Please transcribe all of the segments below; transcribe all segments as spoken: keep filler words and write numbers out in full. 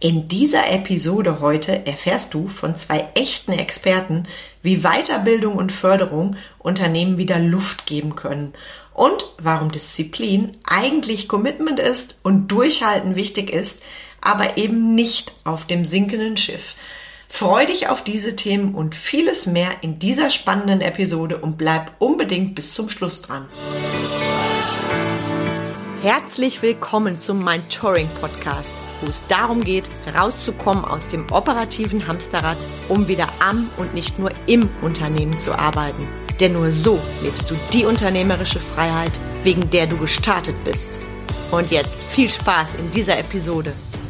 In dieser Episode heute erfährst du von zwei echten Experten, wie Weiterbildung und Förderung Unternehmen wieder Luft geben können und warum Disziplin eigentlich Commitment ist und Durchhalten wichtig ist, aber eben nicht auf dem sinkenden Schiff. Freu dich auf diese Themen und vieles mehr in dieser spannenden Episode und bleib unbedingt bis zum Schluss dran. Herzlich willkommen zum Mentoring Podcast, wo es darum geht, rauszukommen aus dem operativen Hamsterrad, um wieder am und nicht nur im Unternehmen zu arbeiten. Denn nur so lebst du die unternehmerische Freiheit, wegen der du gestartet bist. Und jetzt viel Spaß in dieser Episode.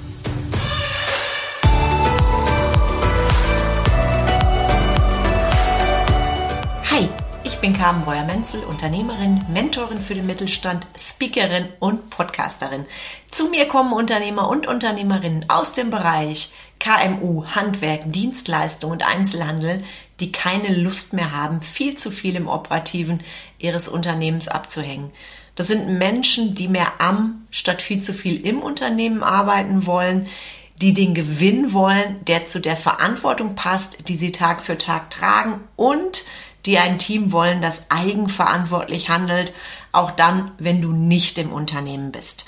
Hi, ich bin Carmen Breuer-Menzel, Unternehmerin, Mentorin für den Mittelstand, Speakerin und Podcasterin. Zu mir kommen Unternehmer und Unternehmerinnen aus dem Bereich K M U, Handwerk, Dienstleistung und Einzelhandel, die keine Lust mehr haben, viel zu viel im Operativen ihres Unternehmens abzuhängen. Das sind Menschen, die mehr am statt viel zu viel im Unternehmen arbeiten wollen, die den Gewinn wollen, der zu der Verantwortung passt, die sie Tag für Tag tragen, und die ein Team wollen, das eigenverantwortlich handelt, auch dann, wenn du nicht im Unternehmen bist.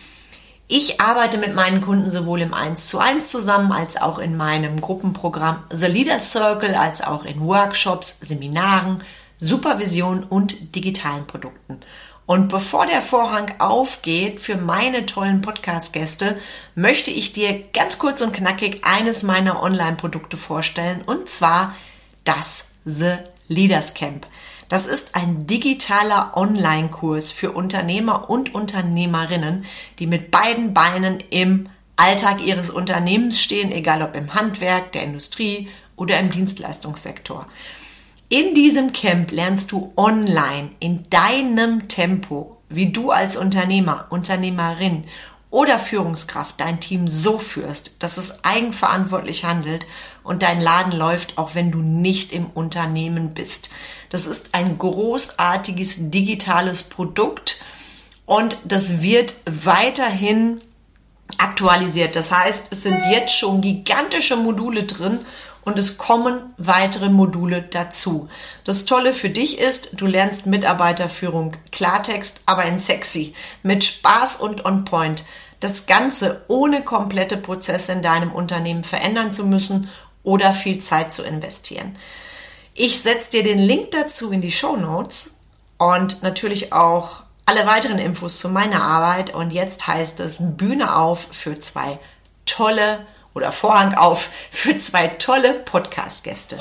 Ich arbeite mit meinen Kunden sowohl im eins zu eins zusammen, als auch in meinem Gruppenprogramm The Leader Circle, als auch in Workshops, Seminaren, Supervision und digitalen Produkten. Und bevor der Vorhang aufgeht für meine tollen Podcast-Gäste, möchte ich dir ganz kurz und knackig eines meiner Online-Produkte vorstellen, und zwar das The Leaders Camp. Das ist ein digitaler Online-Kurs für Unternehmer und Unternehmerinnen, die mit beiden Beinen im Alltag ihres Unternehmens stehen, egal ob im Handwerk, der Industrie oder im Dienstleistungssektor. In diesem Camp lernst du online in deinem Tempo, wie du als Unternehmer, Unternehmerin oder Führungskraft dein Team so führst, dass es eigenverantwortlich handelt und dein Laden läuft, auch wenn du nicht im Unternehmen bist. Das ist ein großartiges digitales Produkt und das wird weiterhin aktualisiert. Das heißt, es sind jetzt schon gigantische Module drin und es kommen weitere Module dazu. Das Tolle für dich ist, du lernst Mitarbeiterführung, Klartext, aber in sexy, mit Spaß und on point. Das Ganze ohne komplette Prozesse in deinem Unternehmen verändern zu müssen oder viel Zeit zu investieren. Ich setze dir den Link dazu in die Shownotes und natürlich auch alle weiteren Infos zu meiner Arbeit. Und jetzt heißt es Bühne auf für zwei tolle oder Vorhang auf für zwei tolle Podcast-Gäste.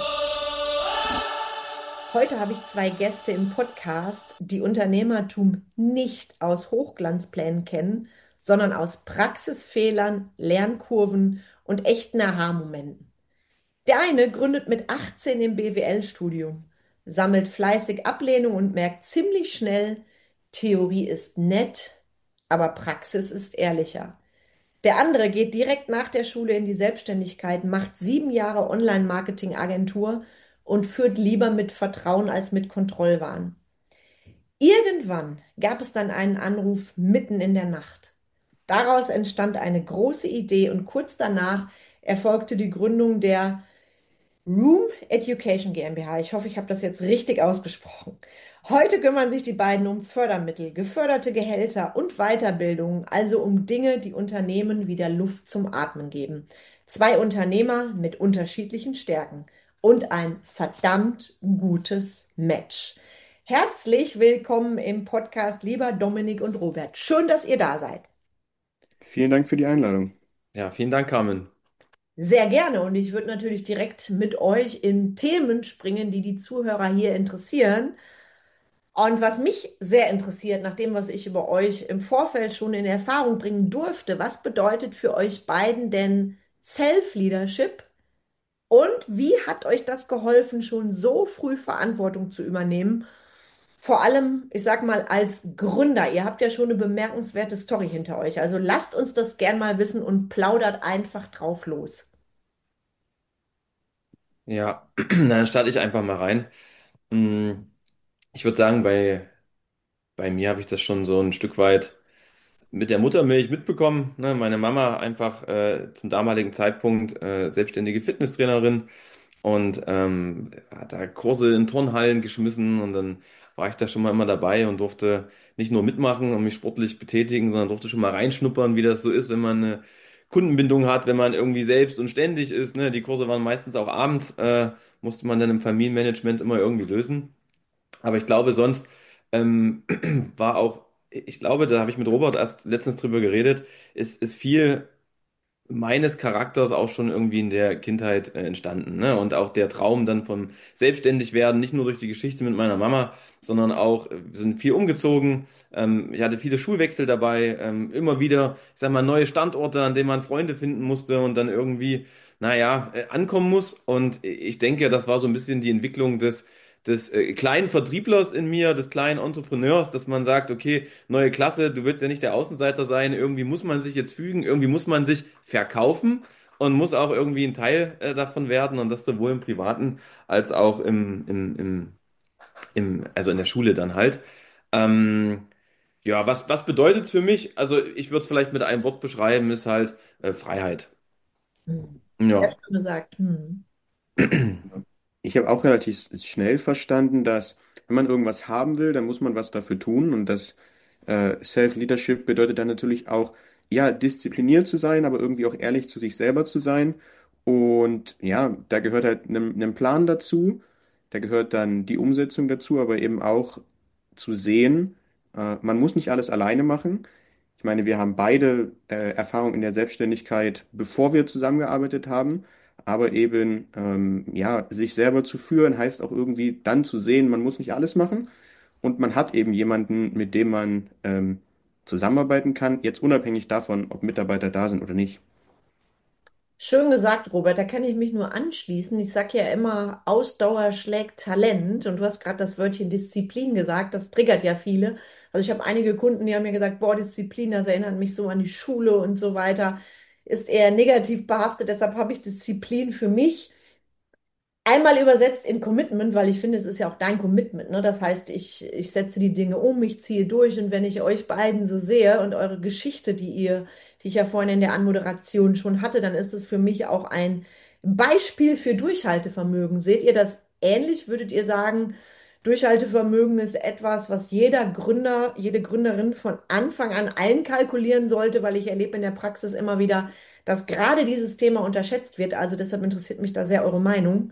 Heute habe ich zwei Gäste im Podcast, die Unternehmertum nicht aus Hochglanzplänen kennen, sondern aus Praxisfehlern, Lernkurven und echten Aha-Momenten. Der eine gründet mit achtzehn im B W L-Studium, sammelt fleißig Ablehnung und merkt ziemlich schnell, Theorie ist nett, aber Praxis ist ehrlicher. Der andere geht direkt nach der Schule in die Selbstständigkeit, macht sieben Jahre Online-Marketing-Agentur und führt lieber mit Vertrauen als mit Kontrollwahn. Irgendwann gab es dann einen Anruf mitten in der Nacht. Daraus entstand eine große Idee und kurz danach erfolgte die Gründung der Room Education GmbH. Ich hoffe, ich habe das jetzt richtig ausgesprochen. Heute kümmern sich die beiden um Fördermittel, geförderte Gehälter und Weiterbildung, also um Dinge, die Unternehmen wieder Luft zum Atmen geben. Zwei Unternehmer mit unterschiedlichen Stärken und ein verdammt gutes Match. Herzlich willkommen im Podcast, lieber Dominik und Robert. Schön, dass ihr da seid. Vielen Dank für die Einladung. Ja, vielen Dank, Carmen. Sehr gerne, und ich würde natürlich direkt mit euch in Themen springen, die die Zuhörer hier interessieren. Und was mich sehr interessiert, nach dem, was ich über euch im Vorfeld schon in Erfahrung bringen durfte, was bedeutet für euch beiden denn Self-Leadership? Und wie hat euch das geholfen, schon so früh Verantwortung zu übernehmen? Vor allem, ich sag mal, als Gründer. Ihr habt ja schon eine bemerkenswerte Story hinter euch. Also lasst uns das gern mal wissen und plaudert einfach drauf los. Ja, dann starte ich einfach mal rein. Mm, Ich würde sagen, bei, bei mir habe ich das schon so ein Stück weit mit der Muttermilch mitbekommen. Ne? Meine Mama einfach äh, zum damaligen Zeitpunkt äh, selbstständige Fitnesstrainerin und ähm, hat da Kurse in Turnhallen geschmissen und dann war ich da schon mal immer dabei und durfte nicht nur mitmachen und mich sportlich betätigen, sondern durfte schon mal reinschnuppern, wie das so ist, wenn man eine Kundenbindung hat, wenn man irgendwie selbst und ständig ist. Ne? Die Kurse waren meistens auch abends, äh, musste man dann im Familienmanagement immer irgendwie lösen. Aber ich glaube, sonst ähm, war auch, ich glaube, da habe ich mit Robert erst letztens drüber geredet, ist, ist viel meines Charakters auch schon irgendwie in der Kindheit äh, entstanden, ne? Und auch der Traum dann vom Selbstständigwerden, nicht nur durch die Geschichte mit meiner Mama, sondern auch, äh, wir sind viel umgezogen. Ähm, ich hatte viele Schulwechsel dabei, ähm, immer wieder, ich sag mal, neue Standorte, an denen man Freunde finden musste und dann irgendwie, naja, äh, ankommen muss. Und ich denke, das war so ein bisschen die Entwicklung des des äh, kleinen Vertrieblers in mir, des kleinen Entrepreneurs, dass man sagt, okay, neue Klasse, du willst ja nicht der Außenseiter sein, irgendwie muss man sich jetzt fügen, irgendwie muss man sich verkaufen und muss auch irgendwie ein Teil äh, davon werden und das sowohl im Privaten als auch im, im, im, im, also in der Schule dann halt. Ähm, ja, was, was bedeutet es für mich? Also ich würde es vielleicht mit einem Wort beschreiben, ist halt äh, Freiheit. Hm. Sehr Ja. schön gesagt. Hm. Ich habe auch relativ schnell verstanden, dass wenn man irgendwas haben will, dann muss man was dafür tun. Und das äh, Self-Leadership bedeutet dann natürlich auch, ja, diszipliniert zu sein, aber irgendwie auch ehrlich zu sich selber zu sein. Und ja, da gehört halt ein, ein Plan dazu, da gehört dann die Umsetzung dazu, aber eben auch zu sehen, äh, man muss nicht alles alleine machen. Ich meine, wir haben beide äh, Erfahrung in der Selbstständigkeit, bevor wir zusammengearbeitet haben. Aber eben, ähm, ja, sich selber zu führen, heißt auch irgendwie dann zu sehen, man muss nicht alles machen. Und man hat eben jemanden, mit dem man ähm, zusammenarbeiten kann, jetzt unabhängig davon, ob Mitarbeiter da sind oder nicht. Schön gesagt, Robert. Da kann ich mich nur anschließen. Ich sage ja immer, Ausdauer schlägt Talent. Und du hast gerade das Wörtchen Disziplin gesagt. Das triggert ja viele. Also ich habe einige Kunden, die haben mir gesagt, boah, Disziplin, das erinnert mich so an die Schule und so weiter. Ist eher negativ behaftet. Deshalb habe ich Disziplin für mich einmal übersetzt in Commitment, weil ich finde, es ist ja auch dein Commitment, ne? Das heißt, ich, ich setze die Dinge um, ich ziehe durch und wenn ich euch beiden so sehe und eure Geschichte, die ihr, die ich ja vorhin in der Anmoderation schon hatte, dann ist es für mich auch ein Beispiel für Durchhaltevermögen. Seht ihr das ähnlich? Würdet ihr sagen, Durchhaltevermögen ist etwas, was jeder Gründer, jede Gründerin von Anfang an einkalkulieren sollte, weil ich erlebe in der Praxis immer wieder, dass gerade dieses Thema unterschätzt wird. Also deshalb interessiert mich da sehr eure Meinung.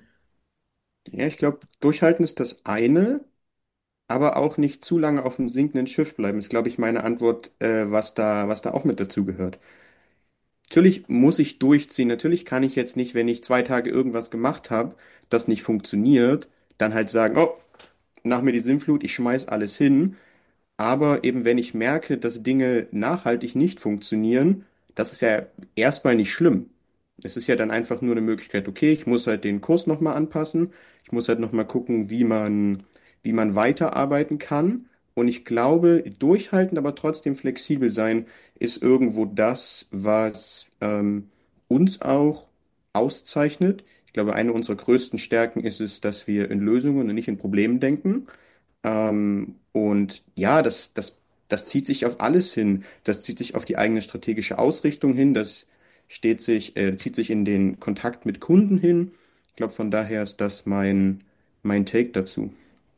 Ja, ich glaube, durchhalten ist das eine, aber auch nicht zu lange auf dem sinkenden Schiff bleiben, ist, glaube ich, meine Antwort, äh, was da, was da auch mit dazu gehört. Natürlich muss ich durchziehen. Natürlich kann ich jetzt nicht, wenn ich zwei Tage irgendwas gemacht habe, das nicht funktioniert, dann halt sagen, oh, nach mir die Sinnflut, ich schmeiß alles hin. Aber eben, wenn ich merke, dass Dinge nachhaltig nicht funktionieren, das ist ja erstmal nicht schlimm. Es ist ja dann einfach nur eine Möglichkeit, okay, ich muss halt den Kurs nochmal anpassen. Ich muss halt nochmal gucken, wie man, wie man weiterarbeiten kann. Und ich glaube, durchhalten, aber trotzdem flexibel sein, ist irgendwo das, was ähm, uns auch auszeichnet. Ich glaube, eine unserer größten Stärken ist es, dass wir in Lösungen und nicht in Problemen denken. Ähm, und ja, das, das, das zieht sich auf alles hin. Das zieht sich auf die eigene strategische Ausrichtung hin. Das steht sich, äh, zieht sich in den Kontakt mit Kunden hin. Ich glaube, von daher ist das mein, mein Take dazu.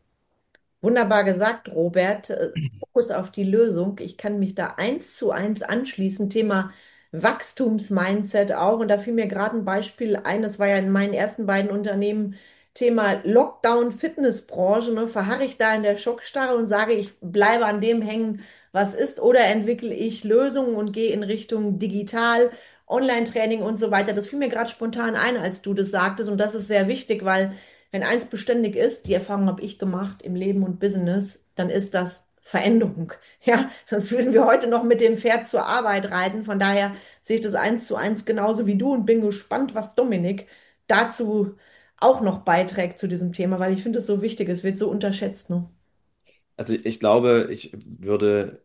Wunderbar gesagt, Robert. Äh, Fokus auf die Lösung. Ich kann mich da eins zu eins anschließen. Thema Wachstumsmindset auch. Und da fiel mir gerade ein Beispiel ein. Das war ja in meinen ersten beiden Unternehmen Thema Lockdown, Fitnessbranche. Ne? Verharre ich da in der Schockstarre und sage, ich bleibe an dem hängen, was ist, oder entwickle ich Lösungen und gehe in Richtung digital, Online-Training und so weiter. Das fiel mir gerade spontan ein, als du das sagtest. Und das ist sehr wichtig, weil wenn eins beständig ist, die Erfahrung habe ich gemacht im Leben und Business, dann ist das Veränderung. Ja, sonst würden wir heute noch mit dem Pferd zur Arbeit reiten. Von daher sehe ich das eins zu eins genauso wie du und bin gespannt, was Dominik dazu auch noch beiträgt zu diesem Thema, weil ich finde es so wichtig, es wird so unterschätzt, ne? Also ich glaube, ich würde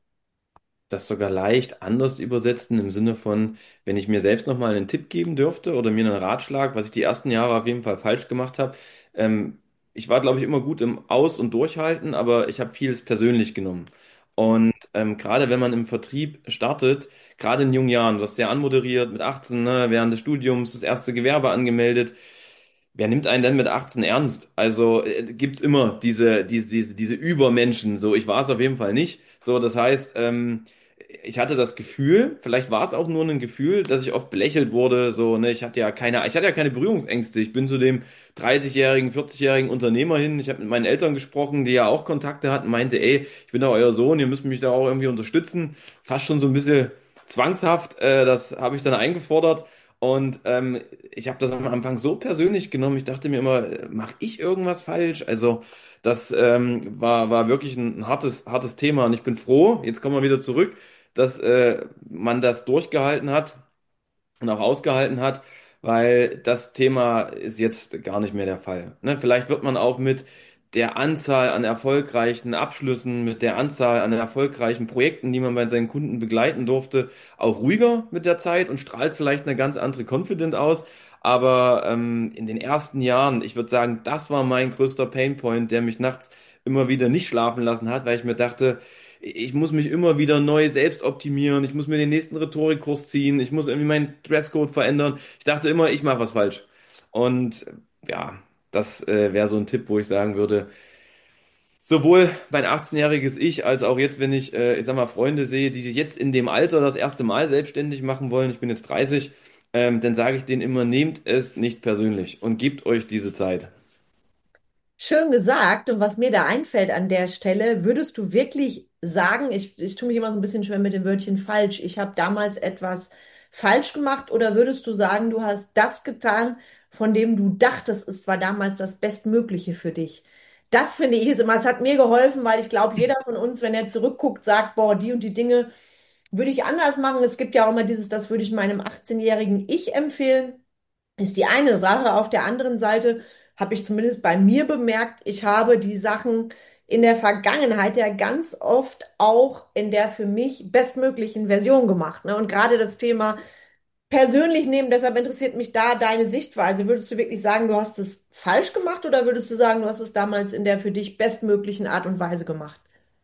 das sogar leicht anders übersetzen im Sinne von, wenn ich mir selbst nochmal einen Tipp geben dürfte oder mir einen Ratschlag, was ich die ersten Jahre auf jeden Fall falsch gemacht habe. Ähm, ich war, glaube ich, immer gut im Aus- und Durchhalten, aber ich habe vieles persönlich genommen. ähm, gerade wenn man im Vertrieb startet, gerade in jungen Jahren, du hast ja anmoderiert mit achtzehn, ne, während des Studiums das erste Gewerbe angemeldet. Wer nimmt einen denn mit achtzehn ernst? Also äh, gibt's immer diese, diese, diese, diese Übermenschen. So, ich war es auf jeden Fall nicht. So, das heißt, ähm, ich hatte das Gefühl, vielleicht war es auch nur ein Gefühl, dass ich oft belächelt wurde. So, ne, ich hatte ja keine, ich hatte ja keine Berührungsängste. Ich bin zu dem dreißigjährigen, vierzig-jährigen Unternehmer hin. Ich habe mit meinen Eltern gesprochen, die ja auch Kontakte hatten, meinte, ey, ich bin da euer Sohn, ihr müsst mich da auch irgendwie unterstützen. Fast schon so ein bisschen zwangshaft. Äh, das habe ich dann eingefordert. Und ähm, ich habe das am Anfang so persönlich genommen. Ich dachte mir immer, mache ich irgendwas falsch? Also das ähm, war, war wirklich ein, ein hartes, hartes Thema. Und ich bin froh, jetzt kommen wir wieder zurück, dass äh, man das durchgehalten hat und auch ausgehalten hat, weil das Thema ist jetzt gar nicht mehr der Fall. Ne? Vielleicht wird man auch mit der Anzahl an erfolgreichen Abschlüssen, mit der Anzahl an erfolgreichen Projekten, die man bei seinen Kunden begleiten durfte, auch ruhiger mit der Zeit und strahlt vielleicht eine ganz andere Confidence aus. Aber ähm, in den ersten Jahren, ich würde sagen, das war mein größter Painpoint, der mich nachts immer wieder nicht schlafen lassen hat, weil ich mir dachte, ich muss mich immer wieder neu selbst optimieren, ich muss mir den nächsten Rhetorikkurs ziehen, ich muss irgendwie meinen Dresscode verändern. Ich dachte immer, ich mache was falsch. Und ja, das äh, wäre so ein Tipp, wo ich sagen würde, sowohl mein achtzehn-jähriges Ich als auch jetzt, wenn ich, äh, ich sag mal, Freunde sehe, die sich jetzt in dem Alter das erste Mal selbstständig machen wollen, ich bin jetzt dreißig, ähm, dann sage ich denen immer, nehmt es nicht persönlich und gebt euch diese Zeit. Schön gesagt. Und was mir da einfällt an der Stelle, würdest du wirklich sagen, ich, ich tue mich immer so ein bisschen schwer mit dem Wörtchen falsch, ich habe damals etwas falsch gemacht, oder würdest du sagen, du hast das getan, von dem du dachtest, es war damals das Bestmögliche für dich? Das finde ich ist immer, es hat mir geholfen, weil ich glaube, jeder von uns, wenn er zurückguckt, sagt, boah, die und die Dinge würde ich anders machen. Es gibt ja auch immer dieses, das würde ich meinem achtzehn-jährigen Ich empfehlen. Ist die eine Sache. Auf der anderen Seite habe ich zumindest bei mir bemerkt, ich habe die Sachen in der Vergangenheit ja ganz oft auch in der für mich bestmöglichen Version gemacht. Ne? Und gerade das Thema persönlich nehmen, deshalb interessiert mich da deine Sichtweise. Würdest du wirklich sagen, du hast es falsch gemacht, oder würdest du sagen, du hast es damals in der für dich bestmöglichen Art und Weise gemacht?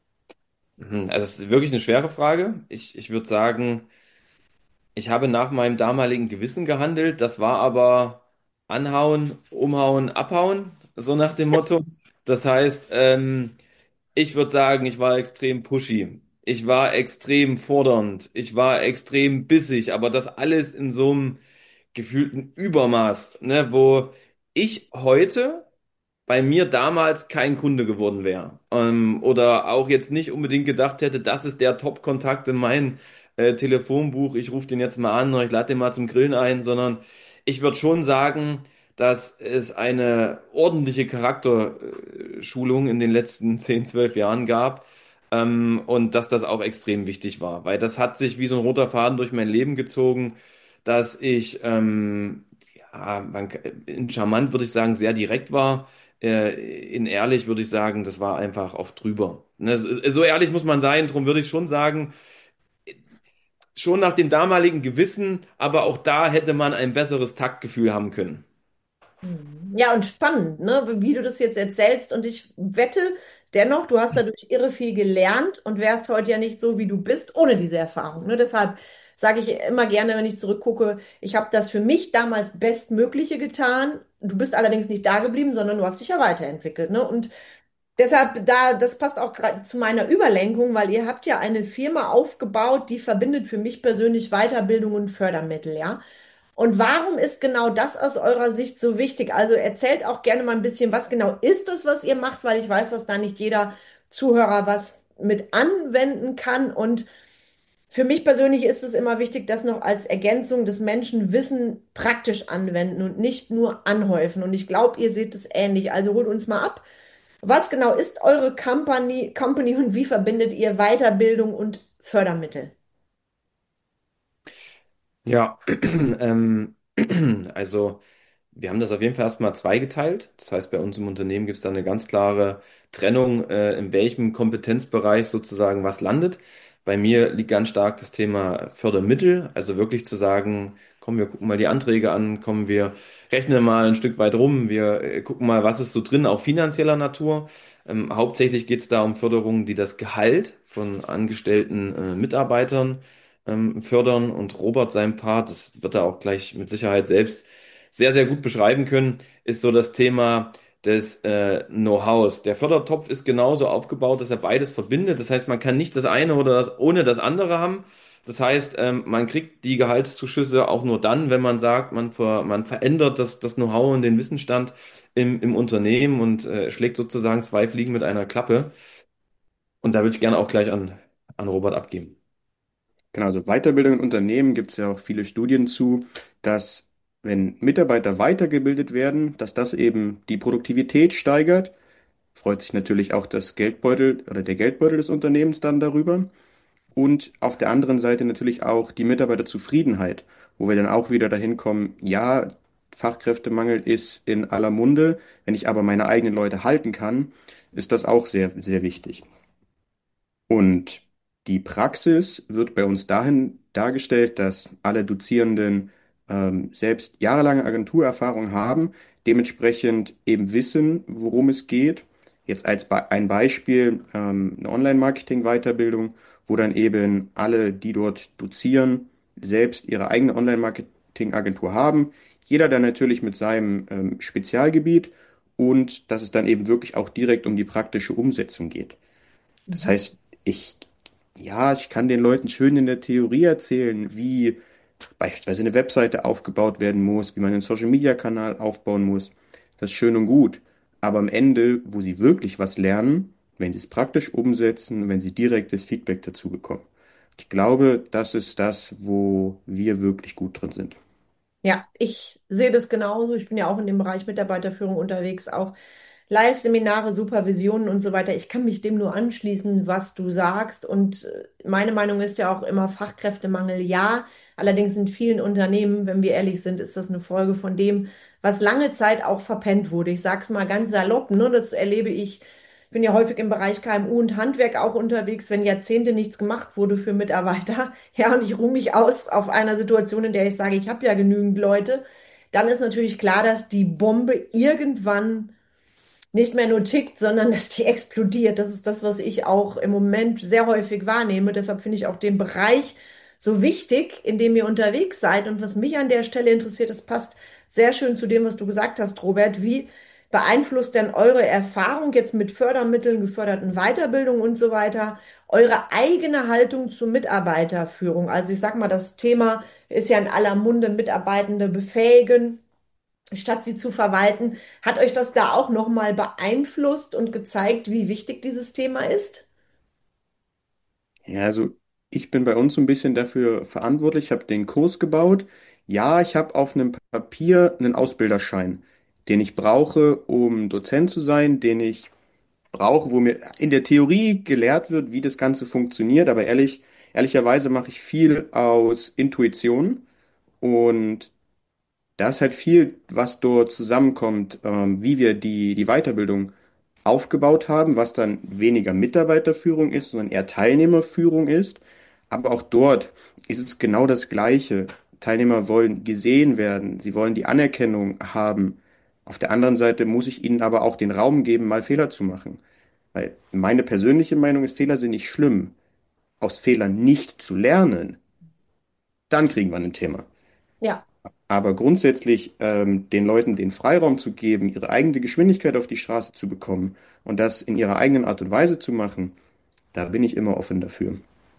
Mhm, also es ist wirklich eine schwere Frage. Ich, ich würde sagen, ich habe nach meinem damaligen Gewissen gehandelt. Das war aber anhauen, umhauen, abhauen, so nach dem Motto. Das heißt, ähm, ich würde sagen, ich war extrem pushy. Ich war extrem fordernd. Ich war extrem bissig, aber das alles in so einem gefühlten Übermaß, ne, wo ich heute bei mir damals kein Kunde geworden wäre. Ähm, oder auch jetzt nicht unbedingt gedacht hätte, das ist der Top-Kontakt in mein äh, Telefonbuch, ich rufe den jetzt mal an oder ich lade den mal zum Grillen ein, sondern ich würde schon sagen, dass es eine ordentliche Charakterschulung in den letzten zehn, zwölf Jahren gab. Ähm, und dass das auch extrem wichtig war, weil das hat sich wie so ein roter Faden durch mein Leben gezogen, dass ich ähm, ja, man, in charmant würde ich sagen, sehr direkt war, äh, in ehrlich würde ich sagen, das war einfach oft drüber. Ne, so, so ehrlich muss man sein, darum würde ich schon sagen, schon nach dem damaligen Gewissen, aber auch da hätte man ein besseres Taktgefühl haben können. Hm. Ja, und spannend, ne, wie du das jetzt erzählst. Und ich wette dennoch, du hast dadurch irre viel gelernt und wärst heute ja nicht so, wie du bist, ohne diese Erfahrung. Ne? Deshalb sage ich immer gerne, wenn ich zurückgucke, ich habe das für mich damals Bestmögliche getan. Du bist allerdings nicht da geblieben, sondern du hast dich ja weiterentwickelt. Ne? Und deshalb, da, das passt auch gerade zu meiner Überlenkung, weil ihr habt ja eine Firma aufgebaut, die verbindet für mich persönlich Weiterbildung und Fördermittel, ja. Und warum ist genau das aus eurer Sicht so wichtig? Also erzählt auch gerne mal ein bisschen, was genau ist das, was ihr macht, weil ich weiß, dass da nicht jeder Zuhörer was mit anwenden kann. Und für mich persönlich ist es immer wichtig, dass noch als Ergänzung des Menschen Wissen praktisch anwenden und nicht nur anhäufen. Und ich glaube, ihr seht es ähnlich. Also holt uns mal ab. Was genau ist eure Company, Company und wie verbindet ihr Weiterbildung und Fördermittel? Ja, ähm, also wir haben das auf jeden Fall erstmal zweigeteilt. Das heißt, bei uns im Unternehmen gibt es da eine ganz klare Trennung, äh, in welchem Kompetenzbereich sozusagen was landet. Bei mir liegt ganz stark das Thema Fördermittel, also wirklich zu sagen, Komm, wir gucken mal die Anträge an, kommen, wir rechnen mal ein Stück weit rum, wir äh, gucken mal, was ist so drin, auch finanzieller Natur. Ähm, hauptsächlich geht es da um Förderungen, die das Gehalt von angestellten äh, Mitarbeitern ähm, fördern. Und Robert, sein Part, das wird er auch gleich mit Sicherheit selbst sehr, sehr gut beschreiben können, ist so das Thema des äh, Know-hows. Der Fördertopf ist genauso aufgebaut, dass er beides verbindet. Das heißt, man kann nicht das eine oder das ohne das andere haben. Das heißt, ähm, man kriegt die Gehaltszuschüsse auch nur dann, wenn man sagt, man, ver man verändert das, das Know-how und den Wissensstand im, im Unternehmen und äh, schlägt sozusagen zwei Fliegen mit einer Klappe. Und da würde ich gerne auch gleich an, an Robert abgeben. Genau, also Weiterbildung in Unternehmen gibt es ja auch viele Studien zu, dass wenn Mitarbeiter weitergebildet werden, dass das eben die Produktivität steigert. Freut sich natürlich auch das Geldbeutel oder der Geldbeutel des Unternehmens dann darüber. Und auf der anderen Seite natürlich auch die Mitarbeiterzufriedenheit, wo wir dann auch wieder dahin kommen, ja, Fachkräftemangel ist in aller Munde. Wenn ich aber meine eigenen Leute halten kann, ist das auch sehr, sehr wichtig. Und die Praxis wird bei uns dahin dargestellt, dass alle Dozierenden ähm, selbst jahrelange Agenturerfahrung haben, dementsprechend eben wissen, worum es geht. Jetzt als Be ein Beispiel ähm, eine Online-Marketing-Weiterbildung, wo dann eben alle, die dort dozieren, selbst ihre eigene Online-Marketing-Agentur haben. Jeder dann natürlich mit seinem ähm, Spezialgebiet und dass es dann eben wirklich auch direkt um die praktische Umsetzung geht. Das Mhm. heißt, ich, ja, ich kann den Leuten schön in der Theorie erzählen, wie beispielsweise eine Webseite aufgebaut werden muss, wie man einen Social-Media-Kanal aufbauen muss. Das ist schön und gut. Aber am Ende, wo sie wirklich was lernen, wenn sie es praktisch umsetzen, wenn sie direktes Feedback dazu bekommen. Ich glaube, das ist das, wo wir wirklich gut drin sind. Ja, ich sehe das genauso. Ich bin ja auch in dem Bereich Mitarbeiterführung unterwegs, auch Live-Seminare, Supervisionen und so weiter. Ich kann mich dem nur anschließen, was du sagst. Und äh, meine Meinung ist ja auch immer Fachkräftemangel, ja. Allerdings in vielen Unternehmen, wenn wir ehrlich sind, ist das eine Folge von dem, was lange Zeit auch verpennt wurde. Ich sage es mal ganz salopp, ne? Das erlebe ich. Ich bin ja häufig im Bereich K M U und Handwerk auch unterwegs, wenn Jahrzehnte nichts gemacht wurde für Mitarbeiter. Ja, und ich ruhe mich aus auf einer Situation, in der ich sage, ich habe ja genügend Leute. Dann ist natürlich klar, dass die Bombe irgendwann nicht mehr nur tickt, sondern dass die explodiert. Das ist das, was ich auch im Moment sehr häufig wahrnehme. Deshalb finde ich auch den Bereich so wichtig, in dem ihr unterwegs seid. Und was mich an der Stelle interessiert, das passt sehr schön zu dem, was du gesagt hast, Robert. Wie beeinflusst denn eure Erfahrung jetzt mit Fördermitteln, geförderten Weiterbildung und so weiter, eure eigene Haltung zur Mitarbeiterführung? Also ich sag mal, das Thema ist ja in aller Munde, Mitarbeitende befähigen statt sie zu verwalten. Hat euch das da auch nochmal beeinflusst und gezeigt, wie wichtig dieses Thema ist? Ja, also ich bin bei uns so ein bisschen dafür verantwortlich. Ich habe den Kurs gebaut. Ja, ich habe auf einem Papier einen Ausbilderschein, den ich brauche, um Dozent zu sein, den ich brauche, wo mir in der Theorie gelehrt wird, wie das Ganze funktioniert. Aber ehrlich, ehrlicherweise mache ich viel aus Intuition und da ist halt viel, was dort zusammenkommt, ähm, wie wir die, die Weiterbildung aufgebaut haben, was dann weniger Mitarbeiterführung ist, sondern eher Teilnehmerführung ist. Aber auch dort ist es genau das Gleiche. Teilnehmer wollen gesehen werden, sie wollen die Anerkennung haben. Auf der anderen Seite muss ich ihnen aber auch den Raum geben, mal Fehler zu machen. Weil meine persönliche Meinung ist, Fehler sind nicht schlimm. Aus Fehlern nicht zu lernen, dann kriegen wir ein Thema. Ja, Aber grundsätzlich ähm, den Leuten den Freiraum zu geben, ihre eigene Geschwindigkeit auf die Straße zu bekommen und das in ihrer eigenen Art und Weise zu machen, da bin ich immer offen dafür.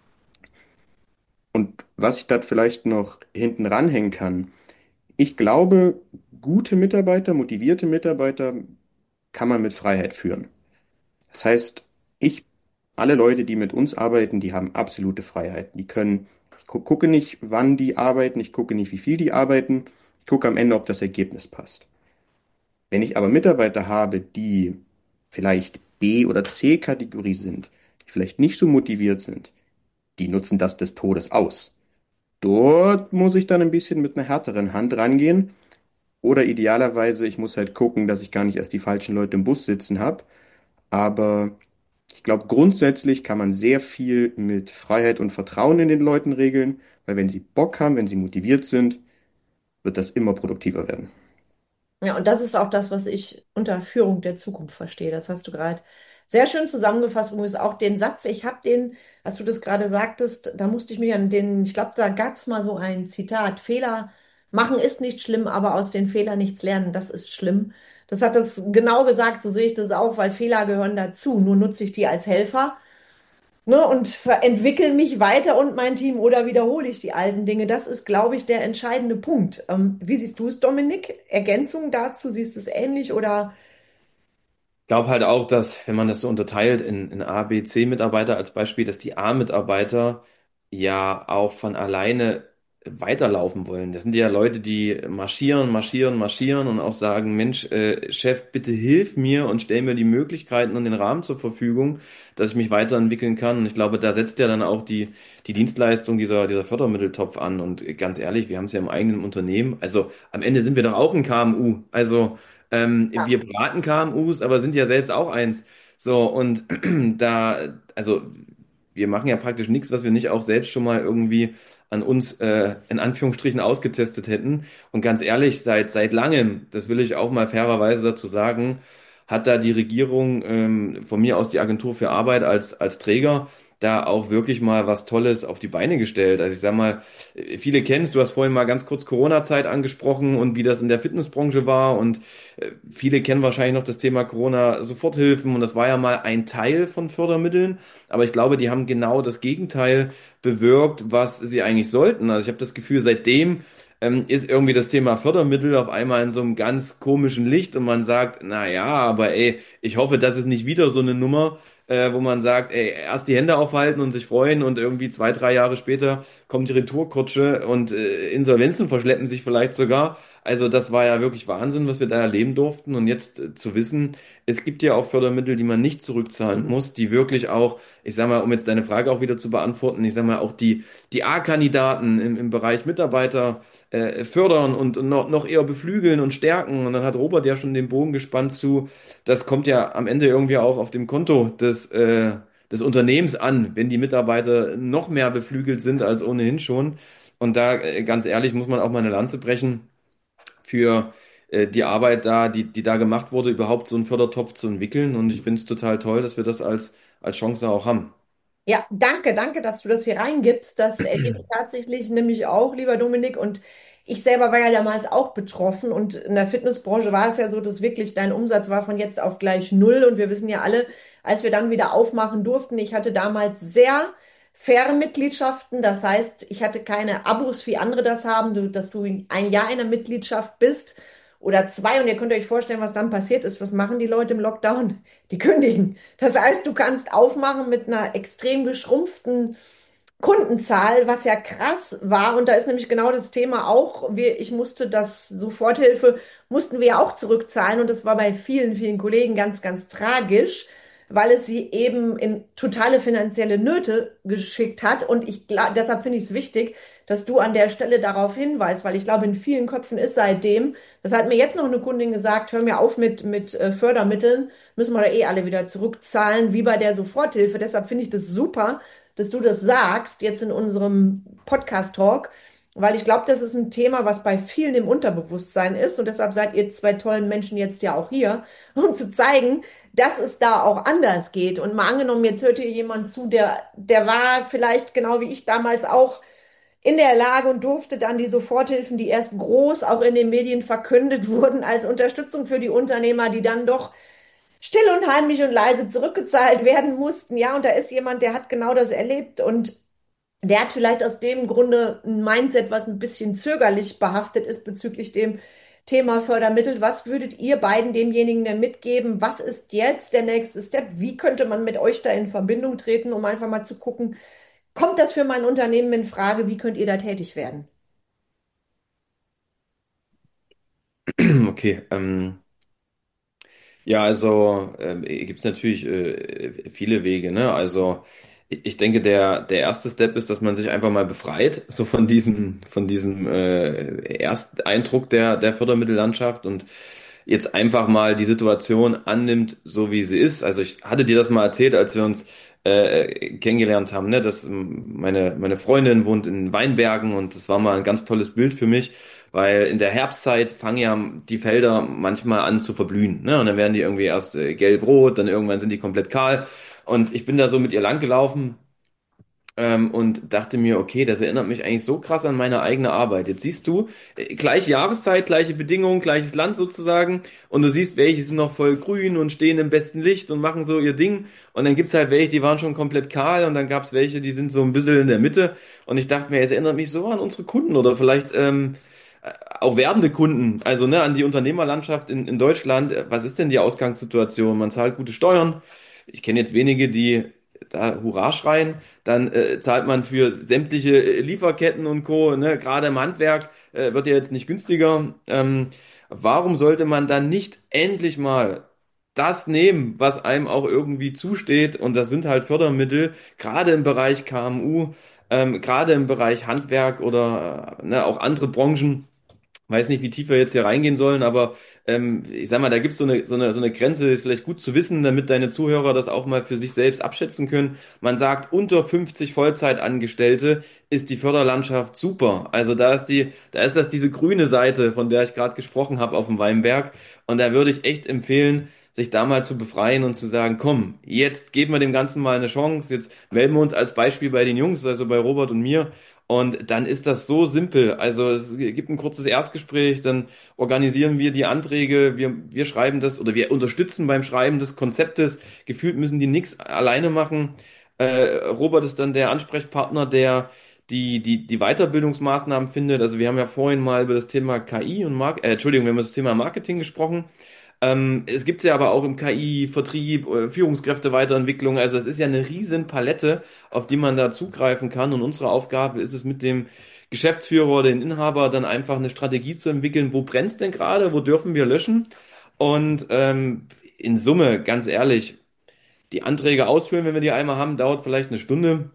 Und was ich da vielleicht noch hinten ranhängen kann, ich glaube, gute Mitarbeiter, motivierte Mitarbeiter kann man mit Freiheit führen. Das heißt, ich, alle Leute, die mit uns arbeiten, die haben absolute Freiheit. Die können, ich gu gucke nicht, wann die arbeiten, ich gucke nicht, wie viel die arbeiten, ich gucke am Ende, ob das Ergebnis passt. Wenn ich aber Mitarbeiter habe, die vielleicht B- oder C-Kategorie sind, die vielleicht nicht so motiviert sind, die nutzen das des Todes aus. Dort muss ich dann ein bisschen mit einer härteren Hand rangehen. Oder idealerweise, ich muss halt gucken, dass ich gar nicht erst die falschen Leute im Bus sitzen habe. Aber ich glaube, grundsätzlich kann man sehr viel mit Freiheit und Vertrauen in den Leuten regeln, weil wenn sie Bock haben, wenn sie motiviert sind, wird das immer produktiver werden. Ja, und das ist auch das, was ich unter Führung der Zukunft verstehe. Das hast du gerade sehr schön zusammengefasst. Übrigens auch den Satz, ich habe den, als du das gerade sagtest, da musste ich mich an den, ich glaube, da gab es mal so ein Zitat, Fehler machen ist nicht schlimm, aber aus den Fehlern nichts lernen, das ist schlimm. Das hat das genau gesagt, so sehe ich das auch, weil Fehler gehören dazu. Nur nutze ich die als Helfer. Ne, und ver- entwickle mich weiter und mein Team oder wiederhole ich die alten Dinge? Das ist, glaube ich, der entscheidende Punkt. Ähm, wie siehst du es, Dominik? Ergänzung dazu? Siehst du es ähnlich oder? Glaube halt auch, dass, wenn man das so unterteilt in, in A, B, C-Mitarbeiter als Beispiel, dass die A-Mitarbeiter ja auch von alleine weiterlaufen wollen. Das sind ja Leute, die marschieren, marschieren, marschieren und auch sagen, Mensch, äh, Chef, bitte hilf mir und stell mir die Möglichkeiten und den Rahmen zur Verfügung, dass ich mich weiterentwickeln kann. Und ich glaube, da setzt ja dann auch die, die Dienstleistung dieser, dieser Fördermitteltopf an. Und ganz ehrlich, wir haben es ja im eigenen Unternehmen. Also am Ende sind wir doch auch ein K M U. Also ähm, wir beraten K M Us, aber sind ja selbst auch eins. So, und da, also wir machen ja praktisch nichts, was wir nicht auch selbst schon mal irgendwie an uns äh, in Anführungsstrichen ausgetestet hätten. Und ganz ehrlich, seit seit langem, das will ich auch mal fairerweise dazu sagen, hat da die Regierung ähm, von mir aus die Agentur für Arbeit als als Träger da auch wirklich mal was Tolles auf die Beine gestellt. Also ich sag mal, äh, viele kennst, du hast vorhin mal ganz kurz Corona-Zeit angesprochen und wie das in der Fitnessbranche war und äh, viele kennen wahrscheinlich noch das Thema Corona-Soforthilfen und das war ja mal ein Teil von Fördermitteln, aber ich glaube, die haben genau das Gegenteil bewirkt, was sie eigentlich sollten. Also ich habe das Gefühl, seitdem ähm, ist irgendwie das Thema Fördermittel auf einmal in so einem ganz komischen Licht und man sagt, na ja, aber ey, ich hoffe, das ist nicht wieder so eine Nummer, äh, wo man sagt, ey, erst die Hände aufhalten und sich freuen und irgendwie zwei, drei Jahre später kommt die Retourkutsche und äh, Insolvenzen verschleppen sich vielleicht sogar. Also das war ja wirklich Wahnsinn, was wir da erleben durften. Und jetzt äh, zu wissen, es gibt ja auch Fördermittel, die man nicht zurückzahlen muss, die wirklich auch, ich sag mal, um jetzt deine Frage auch wieder zu beantworten, ich sag mal, auch die, die A-Kandidaten im, im Bereich Mitarbeiter äh, fördern und, und noch, noch eher beflügeln und stärken. Und dann hat Robert ja schon den Bogen gespannt zu, das kommt ja am Ende irgendwie auch auf dem Konto des, äh, des Unternehmens an, wenn die Mitarbeiter noch mehr beflügelt sind als ohnehin schon. Und da, äh, ganz ehrlich, muss man auch mal eine Lanze brechen für äh, die Arbeit da, die, die da gemacht wurde, überhaupt so einen Fördertopf zu entwickeln. Und ich finde es total toll, dass wir das als, als Chance auch haben. Ja, danke, danke, dass du das hier reingibst. Das erlebe ich tatsächlich nämlich auch, lieber Dominik. Und ich selber war ja damals auch betroffen. Und in der Fitnessbranche war es ja so, dass wirklich dein Umsatz war von jetzt auf gleich null. Und wir wissen ja alle, als wir dann wieder aufmachen durften, ich hatte damals sehr faire Mitgliedschaften. Das heißt, ich hatte keine Abos, wie andere das haben, du- dass du ein Jahr in der Mitgliedschaft bist oder zwei. Und ihr könnt euch vorstellen, was dann passiert ist. Was machen die Leute im Lockdown? Die kündigen. Das heißt, du kannst aufmachen mit einer extrem geschrumpften Kundenzahl, was ja krass war. Und da ist nämlich genau das Thema auch. Wir, ich musste das Soforthilfe, mussten wir ja auch zurückzahlen. Und das war bei vielen, vielen Kollegen ganz, ganz tragisch, weil es sie eben in totale finanzielle Nöte geschickt hat. Und ich, gla- deshalb finde ich es wichtig, dass du an der Stelle darauf hinweist, weil ich glaube, in vielen Köpfen ist seitdem, das hat mir jetzt noch eine Kundin gesagt, hör mir auf mit, mit äh, Fördermitteln, müssen wir da eh alle wieder zurückzahlen, wie bei der Soforthilfe. Deshalb finde ich das super, dass du das sagst, jetzt in unserem Podcast-Talk, weil ich glaube, das ist ein Thema, was bei vielen im Unterbewusstsein ist. Und deshalb seid ihr zwei tollen Menschen jetzt ja auch hier, um zu zeigen, dass es da auch anders geht. Und mal angenommen, jetzt hört hier jemand zu, der, der war vielleicht genau wie ich damals auch in der Lage und durfte dann die Soforthilfen, die erst groß auch in den Medien verkündet wurden, als Unterstützung für die Unternehmer, die dann doch still und heimlich und leise zurückgezahlt werden mussten. Ja, und da ist jemand, der hat genau das erlebt und der hat vielleicht aus dem Grunde ein Mindset, was ein bisschen zögerlich behaftet ist bezüglich dem Thema Fördermittel. Was würdet ihr beiden demjenigen denn mitgeben? Was ist jetzt der nächste Step? Wie könnte man mit euch da in Verbindung treten, um einfach mal zu gucken, kommt das für mein Unternehmen in Frage? Wie könnt ihr da tätig werden? Okay, ähm, ja, also ähm, gibt es natürlich äh, viele Wege, ne? Also ich ich denke, der der erste Step ist, dass man sich einfach mal befreit, so von diesem von diesem äh, Ersteindruck der der Fördermittellandschaft und jetzt einfach mal die Situation annimmt, so wie sie ist. Also ich hatte dir das mal erzählt, als wir uns äh, kennengelernt haben, ne? Dass ähm, meine meine Freundin wohnt in Weinbergen und das war mal ein ganz tolles Bild für mich. Weil in der Herbstzeit fangen ja die Felder manchmal an zu verblühen, ne? Und dann werden die irgendwie erst äh, gelb-rot, dann irgendwann sind die komplett kahl. Und ich bin da so mit ihr lang gelaufen ähm, und dachte mir, okay, das erinnert mich eigentlich so krass an meine eigene Arbeit. Jetzt siehst du, äh, gleiche Jahreszeit, gleiche Bedingungen, gleiches Land sozusagen, und du siehst, welche sind noch voll grün und stehen im besten Licht und machen so ihr Ding. Und dann gibt's halt welche, die waren schon komplett kahl, und dann gab's welche, die sind so ein bisschen in der Mitte. Und ich dachte mir, es erinnert mich so an unsere Kunden oder vielleicht ähm, äh, auch werdende Kunden, also ne, an die Unternehmerlandschaft in, in Deutschland. Äh, Was ist denn die Ausgangssituation? Man zahlt gute Steuern. Ich kenne jetzt wenige, die da Hurra schreien. Dann äh, zahlt man für sämtliche äh, Lieferketten und Co. Ne? Gerade im Handwerk äh, wird ja jetzt nicht günstiger. Ähm, warum sollte man dann nicht endlich mal das nehmen, was einem auch irgendwie zusteht? Und das sind halt Fördermittel, gerade im Bereich K M U, ähm, gerade im Bereich Handwerk oder äh, ne, auch andere Branchen. Weiß nicht, wie tief wir jetzt hier reingehen sollen, aber ähm, ich sag mal, da gibt's so eine, so eine, so eine Grenze, ist vielleicht gut zu wissen, damit deine Zuhörer das auch mal für sich selbst abschätzen können. Man sagt, unter fünfzig Vollzeitangestellte ist die Förderlandschaft super. Also da ist die, da ist das diese grüne Seite, von der ich gerade gesprochen habe auf dem Weinberg. Und da würde ich echt empfehlen, sich da mal zu befreien und zu sagen, komm, jetzt geben wir dem Ganzen mal eine Chance. Jetzt melden wir uns als Beispiel bei den Jungs, also bei Robert und mir. Und dann ist das so simpel. Also es gibt ein kurzes Erstgespräch, dann organisieren wir die Anträge, wir, wir schreiben das oder wir unterstützen beim Schreiben des Konzeptes. Gefühlt müssen die nichts alleine machen. Äh, Robert ist dann der Ansprechpartner, der die, die, die Weiterbildungsmaßnahmen findet. Also wir haben ja vorhin mal über das Thema K I und Mark äh, Entschuldigung, wir haben über das Thema Marketing gesprochen. Ähm, es gibt ja aber auch im K I, Vertrieb, äh, Führungskräfteweiterentwicklung. Also es ist ja eine riesen Palette, auf die man da zugreifen kann. Und unsere Aufgabe ist es, mit dem Geschäftsführer oder den Inhaber dann einfach eine Strategie zu entwickeln. Wo brennt's denn gerade? Wo dürfen wir löschen? Und ähm, in Summe, ganz ehrlich, die Anträge ausfüllen, wenn wir die einmal haben, dauert vielleicht eine Stunde.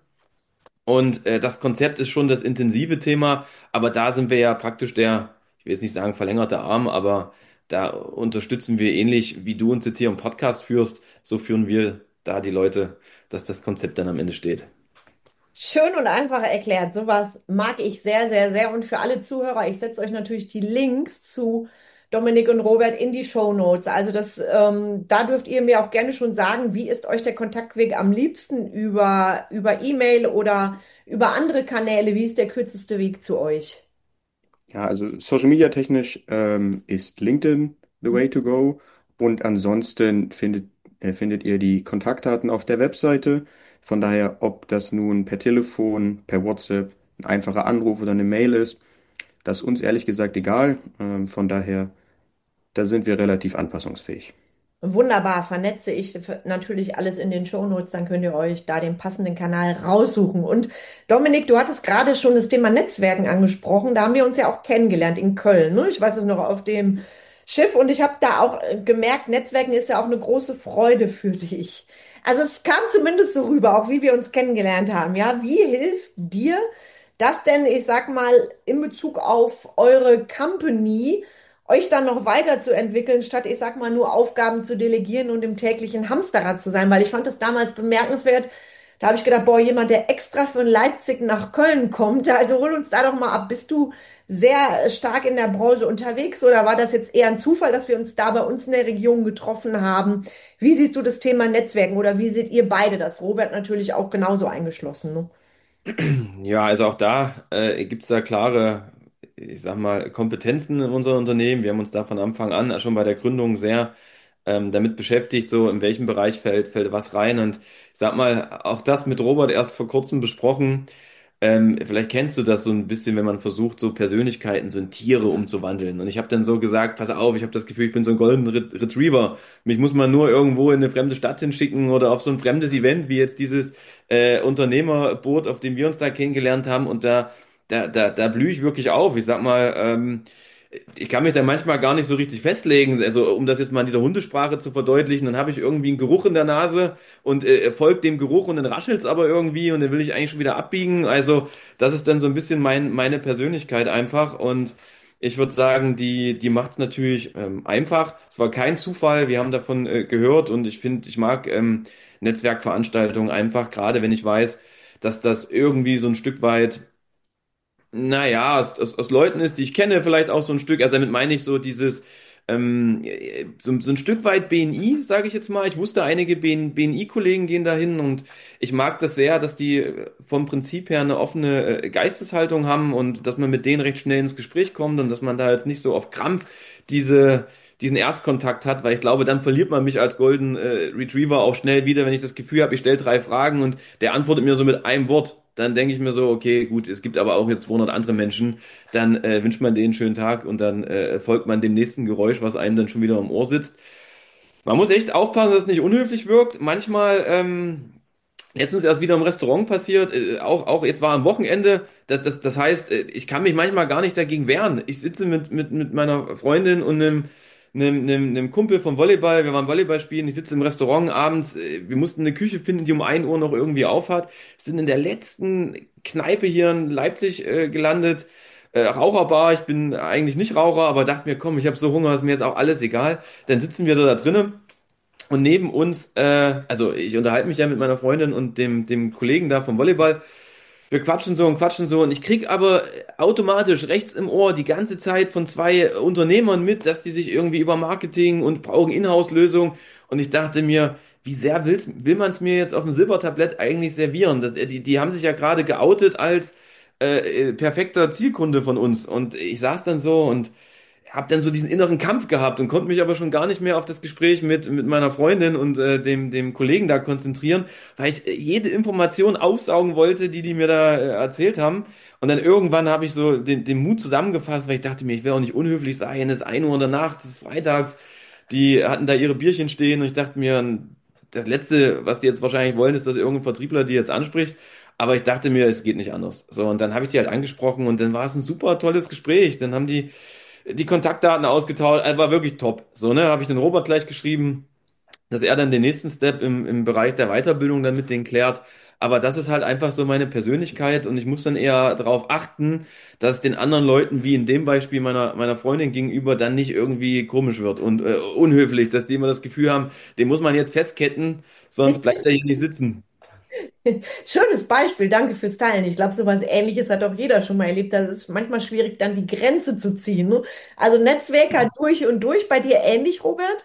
Und äh, das Konzept ist schon das intensive Thema, aber da sind wir ja praktisch der, ich will jetzt nicht sagen verlängerte Arm, aber da unterstützen wir ähnlich, wie du uns jetzt hier im Podcast führst, so führen wir da die Leute, dass das Konzept dann am Ende steht. Schön und einfach erklärt. Sowas mag ich sehr, sehr, sehr. Und für alle Zuhörer, ich setze euch natürlich die Links zu Dominik und Robert in die Shownotes. Also das, ähm, da dürft ihr mir auch gerne schon sagen, wie ist euch der Kontaktweg am liebsten über, über E-Mail oder über andere Kanäle? Wie ist der kürzeste Weg zu euch? Ja, also Social Media technisch ähm, ist LinkedIn the way to go. Und ansonsten findet, äh, findet ihr die Kontaktdaten auf der Webseite. Von daher, ob das nun per Telefon, per WhatsApp, ein einfacher Anruf oder eine Mail ist, das ist uns ehrlich gesagt egal. Ähm, von daher, da sind wir relativ anpassungsfähig. Wunderbar, vernetze ich natürlich alles in den Shownotes, dann könnt ihr euch da den passenden Kanal raussuchen. Und Dominik, du hattest gerade schon das Thema Netzwerken angesprochen, da haben wir uns ja auch kennengelernt in Köln, ne? Ich weiß es noch auf dem Schiff und ich habe da auch äh, gemerkt, Netzwerken ist ja auch eine große Freude für dich. Also es kam zumindest so rüber, auch wie wir uns kennengelernt haben, ja? Wie hilft dir das denn, ich sag mal, in Bezug auf eure Company, euch dann noch weiterzuentwickeln, statt, ich sag mal, nur Aufgaben zu delegieren und im täglichen Hamsterrad zu sein? Weil ich fand das damals bemerkenswert. Da habe ich gedacht, boah, jemand, der extra von Leipzig nach Köln kommt, also hol uns da doch mal ab. Bist du sehr stark in der Branche unterwegs oder war das jetzt eher ein Zufall, dass wir uns da bei uns in der Region getroffen haben? Wie siehst du das Thema Netzwerken oder wie seht ihr beide das? Robert natürlich auch genauso eingeschlossen, ne? Ja, also auch da äh, gibt es da klare, ich sag mal, Kompetenzen in unserem Unternehmen. Wir haben uns da von Anfang an schon bei der Gründung sehr ähm, damit beschäftigt, so in welchem Bereich fällt, fällt was rein. Und ich sag mal, auch das mit Robert erst vor kurzem besprochen. Ähm, vielleicht kennst du das so ein bisschen, wenn man versucht, so Persönlichkeiten so in Tiere umzuwandeln. Und ich habe dann so gesagt, pass auf, ich habe das Gefühl, ich bin so ein Golden Ret- Retriever. Mich muss man nur irgendwo in eine fremde Stadt hinschicken oder auf so ein fremdes Event, wie jetzt dieses äh, Unternehmerboot, auf dem wir uns da kennengelernt haben. Und da, da, da, da blühe ich wirklich auf. Ich sag mal, ähm, ich kann mich da manchmal gar nicht so richtig festlegen. Also um das jetzt mal in dieser Hundesprache zu verdeutlichen, dann habe ich irgendwie einen Geruch in der Nase und äh, folgt dem Geruch und dann raschelt's aber irgendwie und dann will ich eigentlich schon wieder abbiegen. Also das ist dann so ein bisschen mein, meine Persönlichkeit einfach und ich würde sagen, die, die macht's natürlich ähm, einfach. Es war kein Zufall, wir haben davon äh, gehört und ich finde, ich mag ähm, Netzwerkveranstaltungen einfach, gerade wenn ich weiß, dass das irgendwie so ein Stück weit Naja, aus, aus, aus Leuten ist, die ich kenne, vielleicht auch so ein Stück, also damit meine ich so dieses, ähm, so, so ein Stück weit B N I, sage ich jetzt mal. Ich wusste, einige B N, B N I-Kollegen gehen dahin und ich mag das sehr, dass die äh, vom Prinzip her eine offene äh, Geisteshaltung haben und dass man mit denen recht schnell ins Gespräch kommt und dass man da jetzt nicht so auf Krampf diese, diesen Erstkontakt hat, weil ich glaube, dann verliert man mich als Golden äh, Retriever auch schnell wieder, wenn ich das Gefühl habe, ich stelle drei Fragen und der antwortet mir so mit einem Wort. Dann denke ich mir so, okay, gut, es gibt aber auch jetzt zweihundert andere Menschen, dann äh, wünscht man denen einen schönen Tag und dann äh, folgt man dem nächsten Geräusch, was einem dann schon wieder im Ohr sitzt. Man muss echt aufpassen, dass es nicht unhöflich wirkt. Manchmal, ähm, letztens erst wieder im Restaurant passiert, äh, auch, auch jetzt war am Wochenende, das, das, das heißt, äh, ich kann mich manchmal gar nicht dagegen wehren. Ich sitze mit, mit, mit meiner Freundin und einem, einem, einem, einem Kumpel vom Volleyball, wir waren Volleyball spielen, ich sitze im Restaurant abends, äh, wir mussten eine Küche finden, die um ein Uhr noch irgendwie auf hat, sind in der letzten Kneipe hier in Leipzig äh, gelandet, äh, Raucherbar, ich bin eigentlich nicht Raucher, aber dachte mir, komm, ich habe so Hunger, ist mir jetzt auch alles egal. Dann sitzen wir da, da drinnen und neben uns, äh, also ich unterhalte mich ja mit meiner Freundin und dem, dem Kollegen da vom Volleyball. Wir quatschen so und quatschen so und ich krieg aber automatisch rechts im Ohr die ganze Zeit von zwei Unternehmern mit, dass die sich irgendwie über Marketing und brauchen Inhouse-Lösungen. Und ich dachte mir, wie sehr will, will man es mir jetzt auf dem Silbertablett eigentlich servieren? Das, die, die haben sich ja gerade geoutet als äh, äh, perfekter Zielkunde von uns. Und ich saß dann so und habe dann so diesen inneren Kampf gehabt und konnte mich aber schon gar nicht mehr auf das Gespräch mit, mit meiner Freundin und äh, dem, dem Kollegen da konzentrieren, weil ich äh, jede Information aufsaugen wollte, die die mir da äh, erzählt haben. Und dann irgendwann habe ich so den, den Mut zusammengefasst, weil ich dachte mir, ich will auch nicht unhöflich sein, es ist ein Uhr in der Nacht, es ist freitags, die hatten da ihre Bierchen stehen und ich dachte mir, das Letzte, was die jetzt wahrscheinlich wollen, ist, dass irgendein Vertriebler die jetzt anspricht. Aber ich dachte mir, es geht nicht anders. So, und dann habe ich die halt angesprochen und dann war es ein super tolles Gespräch. Dann haben die die Kontaktdaten ausgetauscht, äh, war wirklich top. So, ne, habe ich den Robert gleich geschrieben, dass er dann den nächsten Step im, im Bereich der Weiterbildung dann mit denen klärt. Aber das ist halt einfach so meine Persönlichkeit und ich muss dann eher darauf achten, dass den anderen Leuten, wie in dem Beispiel meiner, meiner Freundin gegenüber, dann nicht irgendwie komisch wird und äh, unhöflich, dass die immer das Gefühl haben, den muss man jetzt festketten, sonst bleibt er hier nicht sitzen. Schönes Beispiel, danke fürs Teilen. Ich glaube, sowas Ähnliches hat auch jeder schon mal erlebt. Das ist manchmal schwierig, dann die Grenze zu ziehen. Ne? Also Netzwerker durch und durch, bei dir ähnlich, Robert?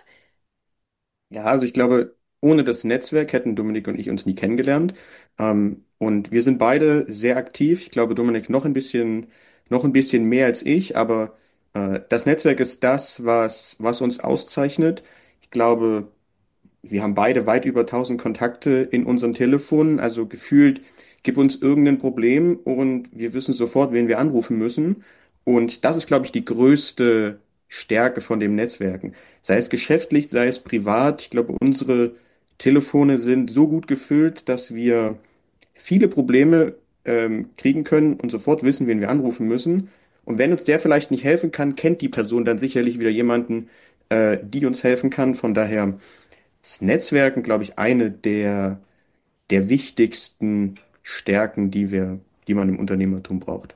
Ja, also ich glaube, ohne das Netzwerk hätten Dominik und ich uns nie kennengelernt. Ähm, und wir sind beide sehr aktiv. Ich glaube, Dominik noch ein bisschen, noch ein bisschen mehr als ich, aber äh, das Netzwerk ist das, was, was uns auszeichnet. Ich glaube, wir haben beide weit über tausend Kontakte in unseren Telefonen, also gefühlt, gib uns irgendein Problem und wir wissen sofort, wen wir anrufen müssen. Und das ist, glaube ich, die größte Stärke von dem Netzwerken. Sei es geschäftlich, sei es privat. Ich glaube, unsere Telefone sind so gut gefüllt, dass wir viele Probleme ähm, kriegen können und sofort wissen, wen wir anrufen müssen. Und wenn uns der vielleicht nicht helfen kann, kennt die Person dann sicherlich wieder jemanden, äh, die uns helfen kann. Von daher ist Netzwerken, glaube ich, eine der, der wichtigsten Stärken, die wir, die man im Unternehmertum braucht.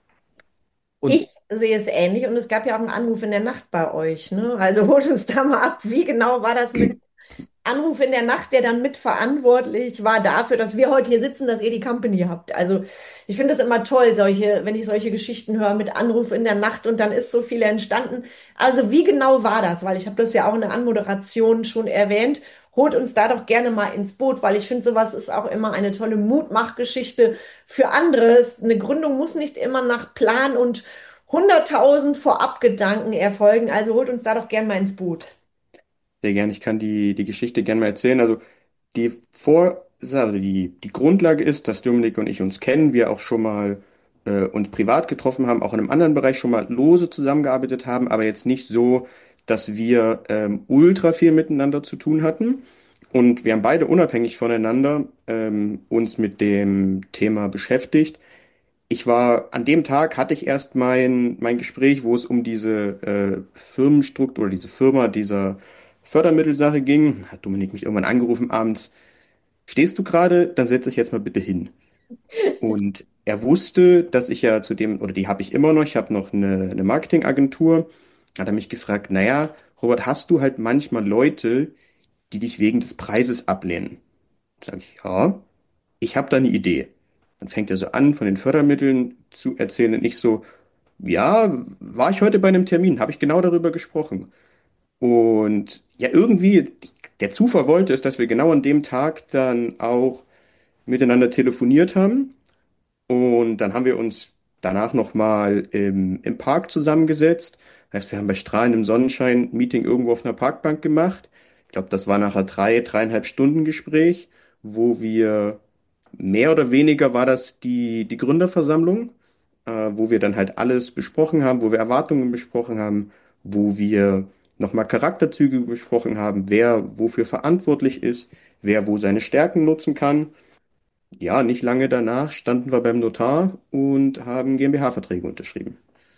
Und Ich sehe es ähnlich und es gab ja auch einen Anruf in der Nacht bei euch. Ne? Also holt uns da mal ab, wie genau war das mit Anruf in der Nacht, der dann mitverantwortlich war dafür, dass wir heute hier sitzen, dass ihr die Company habt. Also ich finde das immer toll, solche, wenn ich solche Geschichten höre mit Anruf in der Nacht und dann ist so viel entstanden. Also wie genau war das? Weil ich habe das ja auch in der Anmoderation schon erwähnt. Holt uns da doch gerne mal ins Boot, weil ich finde, sowas ist auch immer eine tolle Mutmachgeschichte für andere. Eine Gründung muss nicht immer nach Plan und hunderttausend Vorabgedanken erfolgen. Also holt uns da doch gerne mal ins Boot. Sehr gern, ich kann die, die Geschichte gerne mal erzählen. Also die Vor, also die, die Grundlage ist, dass Dominik und ich uns kennen, wir auch schon mal äh, uns privat getroffen haben, auch in einem anderen Bereich schon mal lose zusammengearbeitet haben, aber jetzt nicht so, dass wir ähm, ultra viel miteinander zu tun hatten. Und wir haben beide unabhängig voneinander ähm, uns mit dem Thema beschäftigt. Ich war, an dem Tag hatte ich erst mein, mein Gespräch, wo es um diese äh, Firmenstruktur oder diese Firma, dieser Fördermittelsache ging. Hat Dominik mich irgendwann angerufen abends. Stehst du gerade? Dann setz dich jetzt mal bitte hin. Und er wusste, dass ich ja zu dem, oder die habe ich immer noch, ich habe noch eine, eine Marketingagentur. Hat er mich gefragt, naja, Robert, hast du halt manchmal Leute, die dich wegen des Preises ablehnen? Sag ich, ja, ich habe da eine Idee. Dann fängt er so an, von den Fördermitteln zu erzählen und ich so, ja, war ich heute bei einem Termin, habe ich genau darüber gesprochen. Und ja, irgendwie, der Zufall wollte es, dass wir genau an dem Tag dann auch miteinander telefoniert haben. Und dann haben wir uns danach nochmal im, im Park zusammengesetzt. Heißt, wir haben bei strahlendem Sonnenschein ein Meeting irgendwo auf einer Parkbank gemacht. Ich glaube, das war nachher drei, dreieinhalb Stunden Gespräch, wo wir mehr oder weniger war das die, die Gründerversammlung, äh, wo wir dann halt alles besprochen haben, wo wir Erwartungen besprochen haben, wo wir nochmal Charakterzüge besprochen haben, wer wofür verantwortlich ist, wer wo seine Stärken nutzen kann. Ja, nicht lange danach standen wir beim Notar und haben GmbH-Verträge unterschrieben.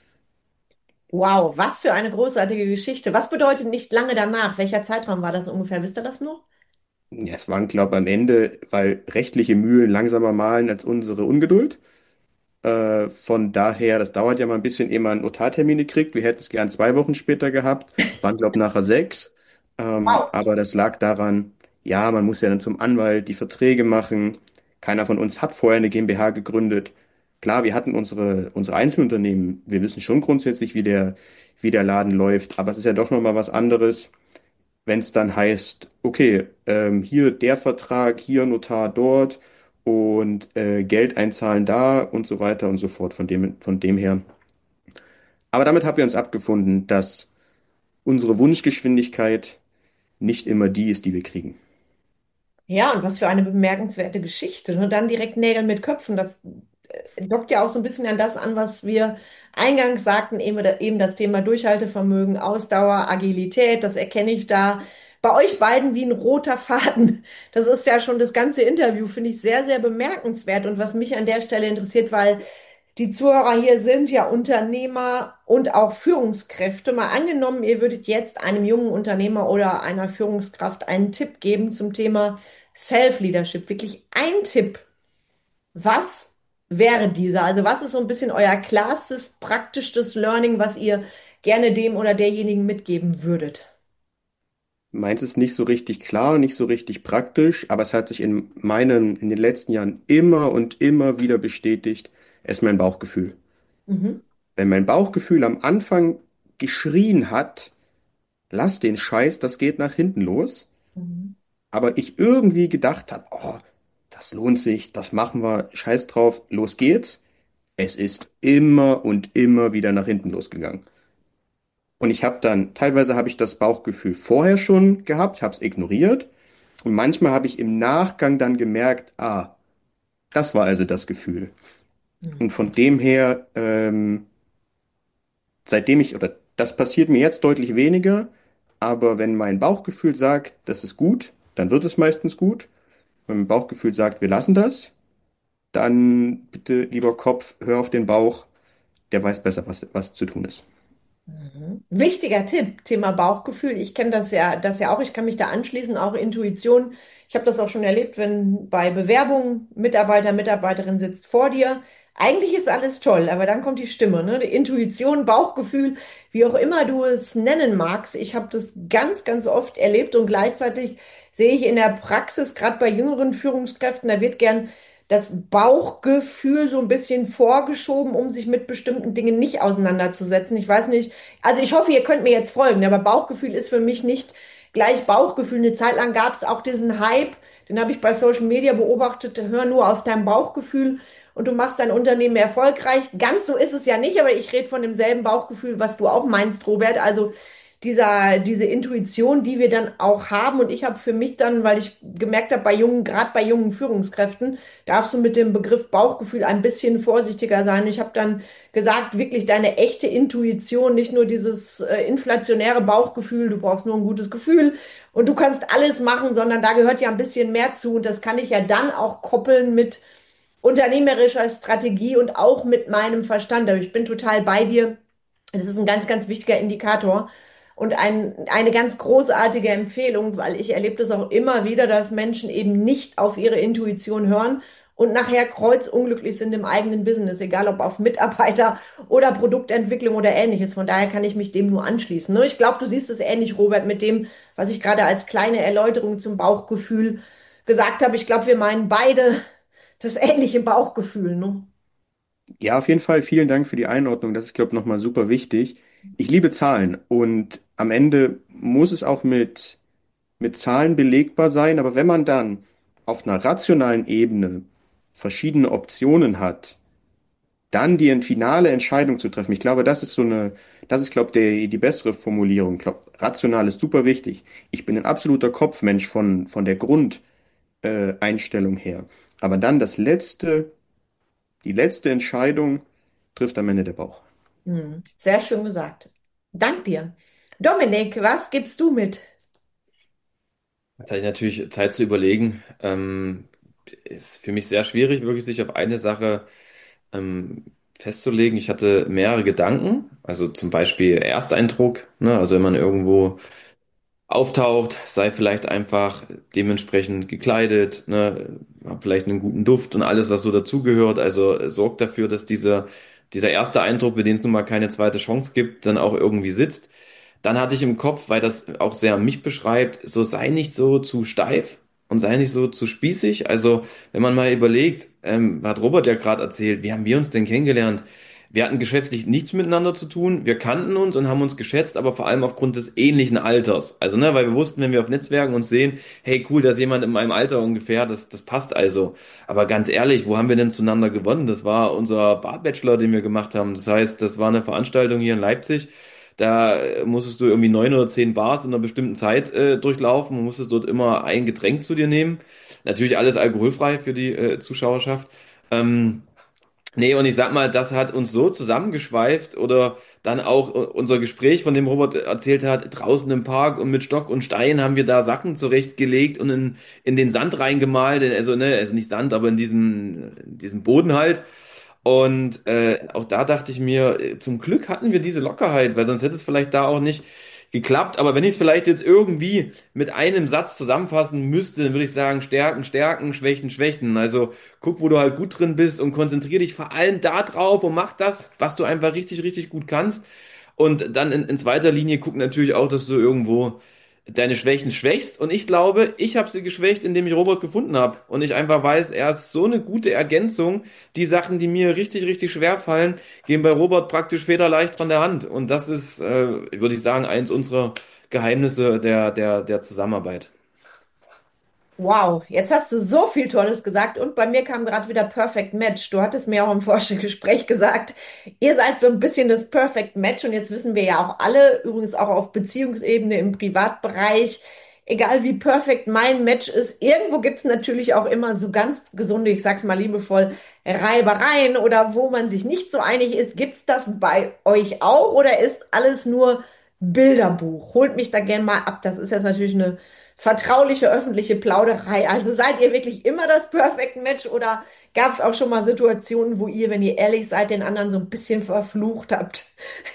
Wow, was für eine großartige Geschichte. Was bedeutet nicht lange danach? Welcher Zeitraum war das ungefähr? Wisst ihr das noch? Ja, es waren, glaube ich, am Ende, weil rechtliche Mühlen langsamer mahlen als unsere Ungeduld. Äh, von daher, das dauert ja mal ein bisschen, ehe man Notartermine kriegt. Wir hätten es gern zwei Wochen später gehabt, waren, glaube ich, nachher sechs. Ähm, Wow. aber das lag daran, ja, man muss ja dann zum Anwalt die Verträge machen. Keiner von uns hat vorher eine GmbH gegründet. Klar, wir hatten unsere, unsere Einzelunternehmen. Wir wissen schon grundsätzlich, wie der, wie der Laden läuft. Aber es ist ja doch nochmal was anderes, wenn es dann heißt, okay, ähm, hier der Vertrag, hier Notar dort und äh, Geld einzahlen da und so weiter und so fort. Von dem, von dem her. Aber damit haben wir uns abgefunden, dass unsere Wunschgeschwindigkeit nicht immer die ist, die wir kriegen. Ja, und was für eine bemerkenswerte Geschichte. Und dann direkt Nägel mit Köpfen. Das äh, dockt ja auch so ein bisschen an das an, was wir eingangs sagten, eben, eben das Thema Durchhaltevermögen, Ausdauer, Agilität. Das erkenne ich da bei euch beiden wie ein roter Faden. Das ist ja schon das ganze Interview, finde ich sehr, sehr bemerkenswert. Und was mich an der Stelle interessiert, weil die Zuhörer hier sind ja Unternehmer und auch Führungskräfte. Mal angenommen, ihr würdet jetzt einem jungen Unternehmer oder einer Führungskraft einen Tipp geben zum Thema Self-Leadership. Wirklich ein Tipp. Was wäre dieser? Also was ist so ein bisschen euer klarstes, praktischstes Learning, was ihr gerne dem oder derjenigen mitgeben würdet? Meins ist nicht so richtig klar, nicht so richtig praktisch, aber es hat sich in meinen, in den letzten Jahren immer und immer wieder bestätigt, es ist mein Bauchgefühl. Mhm. Wenn mein Bauchgefühl am Anfang geschrien hat, lass den Scheiß, das geht nach hinten los, Mhm. aber ich irgendwie gedacht habe, oh, das lohnt sich, das machen wir, scheiß drauf, los geht's. Es ist immer und immer wieder nach hinten losgegangen. Und ich habe dann, teilweise habe ich das Bauchgefühl vorher schon gehabt, ich habe es ignoriert. Und manchmal habe ich im Nachgang dann gemerkt, ah, das war also das Gefühl. Und Mhm. von dem her, ähm, seitdem ich, oder das passiert mir jetzt deutlich weniger, aber wenn mein Bauchgefühl sagt, das ist gut, dann wird es meistens gut. Wenn mein Bauchgefühl sagt, wir lassen das, dann bitte, lieber Kopf, hör auf den Bauch, der weiß besser, was, was zu tun ist. Mhm. Wichtiger Tipp, Thema Bauchgefühl. Ich kenne das ja, das ja auch. Ich kann mich da anschließen, auch Intuition. Ich habe das auch schon erlebt, wenn bei Bewerbungen Mitarbeiter, Mitarbeiterin sitzt vor dir. Eigentlich ist alles toll, aber dann kommt die Stimme, ne? Die Intuition, Bauchgefühl, wie auch immer du es nennen magst. Ich habe das ganz, ganz oft erlebt und gleichzeitig sehe ich in der Praxis, gerade bei jüngeren Führungskräften, da wird gern das Bauchgefühl so ein bisschen vorgeschoben, um sich mit bestimmten Dingen nicht auseinanderzusetzen. Ich weiß nicht, also ich hoffe, ihr könnt mir jetzt folgen, aber Bauchgefühl ist für mich nicht gleich Bauchgefühl. Eine Zeit lang gab es auch diesen Hype, den habe ich bei Social Media beobachtet, hör nur auf dein Bauchgefühl und du machst dein Unternehmen erfolgreich. Ganz so ist es ja nicht, aber ich rede von demselben Bauchgefühl, was du auch meinst, Robert. Also dieser, diese Intuition, die wir dann auch haben. Und ich habe für mich dann, weil ich gemerkt habe, bei jungen, gerade bei jungen Führungskräften, darfst du mit dem Begriff Bauchgefühl ein bisschen vorsichtiger sein. Ich habe dann gesagt, wirklich deine echte Intuition, nicht nur dieses äh, inflationäre Bauchgefühl, du brauchst nur ein gutes Gefühl und du kannst alles machen, sondern da gehört ja ein bisschen mehr zu. Und das kann ich ja dann auch koppeln mit unternehmerischer Strategie und auch mit meinem Verstand. Aber ich bin total bei dir. Das ist ein ganz, ganz wichtiger Indikator und ein, eine ganz großartige Empfehlung, weil ich erlebe das auch immer wieder, dass Menschen eben nicht auf ihre Intuition hören und nachher kreuzunglücklich sind im eigenen Business, egal ob auf Mitarbeiter oder Produktentwicklung oder ähnliches. Von daher kann ich mich dem nur anschließen. Ne? Ich glaube, du siehst es ähnlich, Robert, mit dem, was ich gerade als kleine Erläuterung zum Bauchgefühl gesagt habe. Ich glaube, wir meinen beide das ähnliche Bauchgefühl, ne? Ja, auf jeden Fall vielen Dank für die Einordnung. Das ist, glaube ich, nochmal super wichtig. Ich liebe Zahlen und am Ende muss es auch mit, mit Zahlen belegbar sein. Aber wenn man dann auf einer rationalen Ebene verschiedene Optionen hat, dann die finale Entscheidung zu treffen. Ich glaube, das ist so eine, das ist, glaube ich, die bessere Formulierung. Ich glaube, rational ist super wichtig. Ich bin ein absoluter Kopfmensch von, von der Grundeinstellung her. Aber dann das letzte, die letzte Entscheidung trifft am Ende der Bauch. Hm, sehr schön gesagt. Dank dir. Dominik, was gibst du mit? Da hatte ich natürlich Zeit zu überlegen. Ähm, ist für mich sehr schwierig, wirklich sich auf eine Sache ähm, festzulegen. Ich hatte mehrere Gedanken, also zum Beispiel Ersteindruck, ne? Also wenn man irgendwo auftaucht, sei vielleicht einfach dementsprechend gekleidet, ne, hab vielleicht einen guten Duft und alles, was so dazugehört. Also äh, sorgt dafür, dass dieser, dieser erste Eindruck, für den es nun mal keine zweite Chance gibt, dann auch irgendwie sitzt. Dann hatte ich im Kopf, weil das auch sehr mich beschreibt, so sei nicht so zu steif und sei nicht so zu spießig. Also wenn man mal überlegt, ähm, hat Robert ja gerade erzählt, wie haben wir uns denn kennengelernt? Wir hatten geschäftlich nichts miteinander zu tun. Wir kannten uns und haben uns geschätzt, aber vor allem aufgrund des ähnlichen Alters. Also, ne, weil wir wussten, wenn wir auf Netzwerken uns sehen, hey, cool, da ist jemand in meinem Alter ungefähr, das, das passt also. Aber ganz ehrlich, wo haben wir denn zueinander gewonnen? Das war unser Bar-Bachelor, den wir gemacht haben. Das heißt, das war eine Veranstaltung hier in Leipzig. Da äh, musstest du irgendwie neun oder zehn Bars in einer bestimmten Zeit äh, durchlaufen und musstest dort immer ein Getränk zu dir nehmen. Natürlich alles alkoholfrei für die äh, Zuschauerschaft. Ähm, Nee, und ich sag mal, das hat uns so zusammengeschweift oder dann auch unser Gespräch, von dem Robert erzählt hat, draußen im Park und mit Stock und Stein haben wir da Sachen zurechtgelegt und in, in den Sand reingemalt, also ne, also nicht Sand, aber in diesem, in diesem Boden halt. Und äh, auch da dachte ich mir, äh, zum Glück hatten wir diese Lockerheit, weil sonst hätte es vielleicht da auch nicht geklappt. Aber wenn ich es vielleicht jetzt irgendwie mit einem Satz zusammenfassen müsste, dann würde ich sagen, Stärken, Stärken, Schwächen, Schwächen. Also guck, wo du halt gut drin bist und konzentriere dich vor allem da drauf und mach das, was du einfach richtig, richtig gut kannst. Und dann in, in zweiter Linie guck natürlich auch, dass du irgendwo deine Schwächen schwächst. Und ich glaube, ich habe sie geschwächt, indem ich Robert gefunden habe. Und ich einfach weiß, er ist so eine gute Ergänzung. Die Sachen, die mir richtig, richtig schwer fallen, gehen bei Robert praktisch federleicht von der Hand. Und das ist, äh, würde ich sagen, eins unserer Geheimnisse der, der, der Zusammenarbeit. Wow, jetzt hast du so viel Tolles gesagt und bei mir kam gerade wieder Perfect Match. Du hattest mir auch im Vorstellungsgespräch gesagt, ihr seid so ein bisschen das Perfect Match und jetzt wissen wir ja auch alle, übrigens auch auf Beziehungsebene im Privatbereich, egal wie perfekt mein Match ist, irgendwo gibt's natürlich auch immer so ganz gesunde, ich sag's mal liebevoll, Reibereien oder wo man sich nicht so einig ist. Gibt's das bei euch auch oder ist alles nur Bilderbuch? Holt mich da gern mal ab. Das ist jetzt natürlich eine vertrauliche öffentliche Plauderei. Also seid ihr wirklich immer das Perfect Match oder gab es auch schon mal Situationen, wo ihr, wenn ihr ehrlich seid, den anderen so ein bisschen verflucht habt?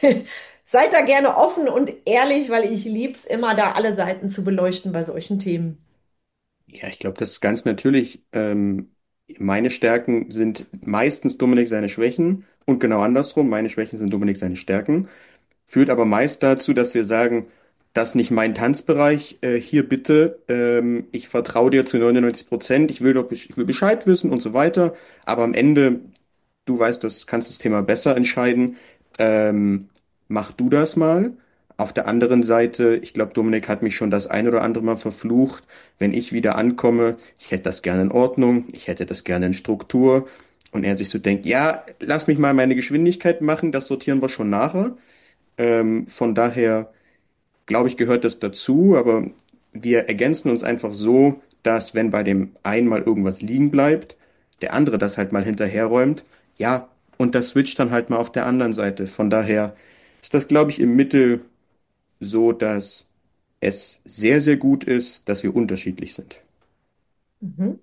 Seid da gerne offen und ehrlich, weil ich lieb's immer, da alle Seiten zu beleuchten bei solchen Themen. Ja, ich glaube, das ist ganz natürlich. Ähm, meine Stärken sind meistens Dominik seine Schwächen und genau andersrum. Meine Schwächen sind Dominik seine Stärken. Führt aber meist dazu, dass wir sagen, das ist nicht mein Tanzbereich, äh, hier bitte, ähm, ich vertraue dir zu neunundneunzig Prozent, ich will doch, besch- ich will Bescheid wissen und so weiter, aber am Ende, du weißt, das kannst das Thema besser entscheiden, ähm, mach du das mal. Auf der anderen Seite, ich glaube, Dominik hat mich schon das ein oder andere Mal verflucht, wenn ich wieder ankomme, ich hätte das gerne in Ordnung, ich hätte das gerne in Struktur und er sich so denkt, ja, lass mich mal meine Geschwindigkeit machen, das sortieren wir schon nachher. Ähm, von daher glaube ich, gehört das dazu, aber wir ergänzen uns einfach so, dass wenn bei dem einen mal irgendwas liegen bleibt, der andere das halt mal hinterherräumt, ja, und das switcht dann halt mal auf der anderen Seite. Von daher ist das, glaube ich, im Mittel so, dass es sehr, sehr gut ist, dass wir unterschiedlich sind. Mhm.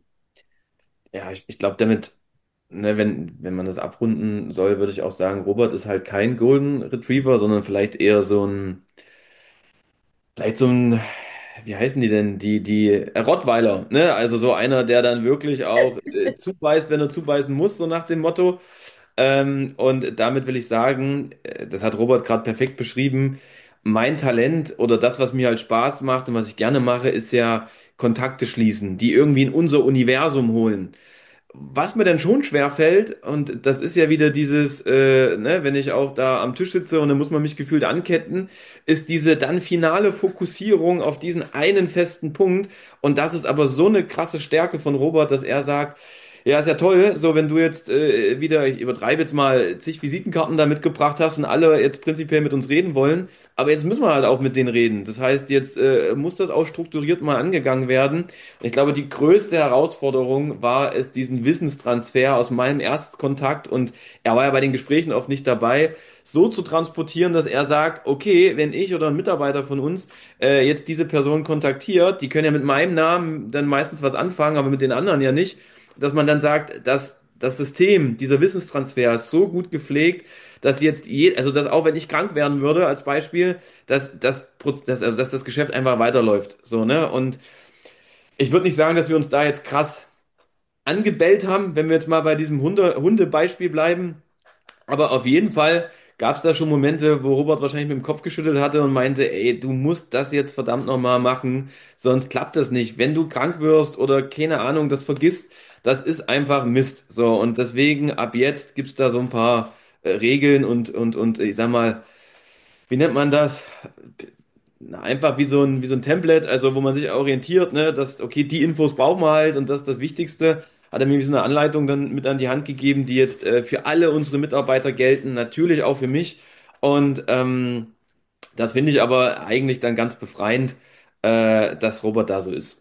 Ja, ich, ich glaube, damit, ne, wenn, wenn man das abrunden soll, würde ich auch sagen, Robert ist halt kein Golden Retriever, sondern vielleicht eher so ein, vielleicht so ein, wie heißen die denn? Die, die äh, Rottweiler, ne? Also so einer, der dann wirklich auch äh, zubeißt, wenn er zubeißen muss, so nach dem Motto. Ähm, und damit will ich sagen, äh, das hat Robert gerade perfekt beschrieben. Mein Talent oder das, was mir halt Spaß macht und was ich gerne mache, ist ja Kontakte schließen, die irgendwie in unser Universum holen. was mir dann schon schwer fällt, und das ist ja wieder dieses, äh, ne, wenn ich auch da am Tisch sitze und dann muss man mich gefühlt anketten, ist diese dann finale Fokussierung auf diesen einen festen Punkt. Und das ist aber so eine krasse Stärke von Robert, dass er sagt, ja, ist ja toll, so wenn du jetzt äh, wieder, ich übertreibe jetzt mal, zig Visitenkarten da mitgebracht hast und alle jetzt prinzipiell mit uns reden wollen, aber jetzt müssen wir halt auch mit denen reden. Das heißt, jetzt äh, muss das auch strukturiert mal angegangen werden. Ich glaube, die größte Herausforderung war es, diesen Wissenstransfer aus meinem Erstkontakt, und er war ja bei den Gesprächen oft nicht dabei, so zu transportieren, dass er sagt, okay, wenn ich oder ein Mitarbeiter von uns äh, jetzt diese Person kontaktiert, die können ja mit meinem Namen dann meistens was anfangen, aber mit den anderen ja nicht, dass man dann sagt, dass das System, dieser Wissenstransfer ist so gut gepflegt, dass jetzt je, also dass auch wenn ich krank werden würde, als Beispiel, dass das, dass, also dass das Geschäft einfach weiterläuft, so, ne? Und ich würde nicht sagen, dass wir uns da jetzt krass angebellt haben, wenn wir jetzt mal bei diesem Hunde, Hundebeispiel bleiben. Aber auf jeden Fall gab es da schon Momente, wo Robert wahrscheinlich mit dem Kopf geschüttelt hatte und meinte, ey, du musst das jetzt verdammt nochmal machen, sonst klappt das nicht. Wenn du krank wirst oder keine Ahnung, das vergisst, das ist einfach Mist. So, und deswegen ab jetzt gibt's da so ein paar äh, Regeln und, und, und ich sag mal, wie nennt man das? Na, einfach wie so ein, wie so ein Template, also wo man sich orientiert, ne, dass, okay, die Infos brauchen wir halt und das ist das Wichtigste. Hat er mir so eine Anleitung dann mit an die Hand gegeben, die jetzt äh, für alle unsere Mitarbeiter gelten, natürlich auch für mich. Und ähm, das finde ich aber eigentlich dann ganz befreiend, äh, dass Robert da so ist.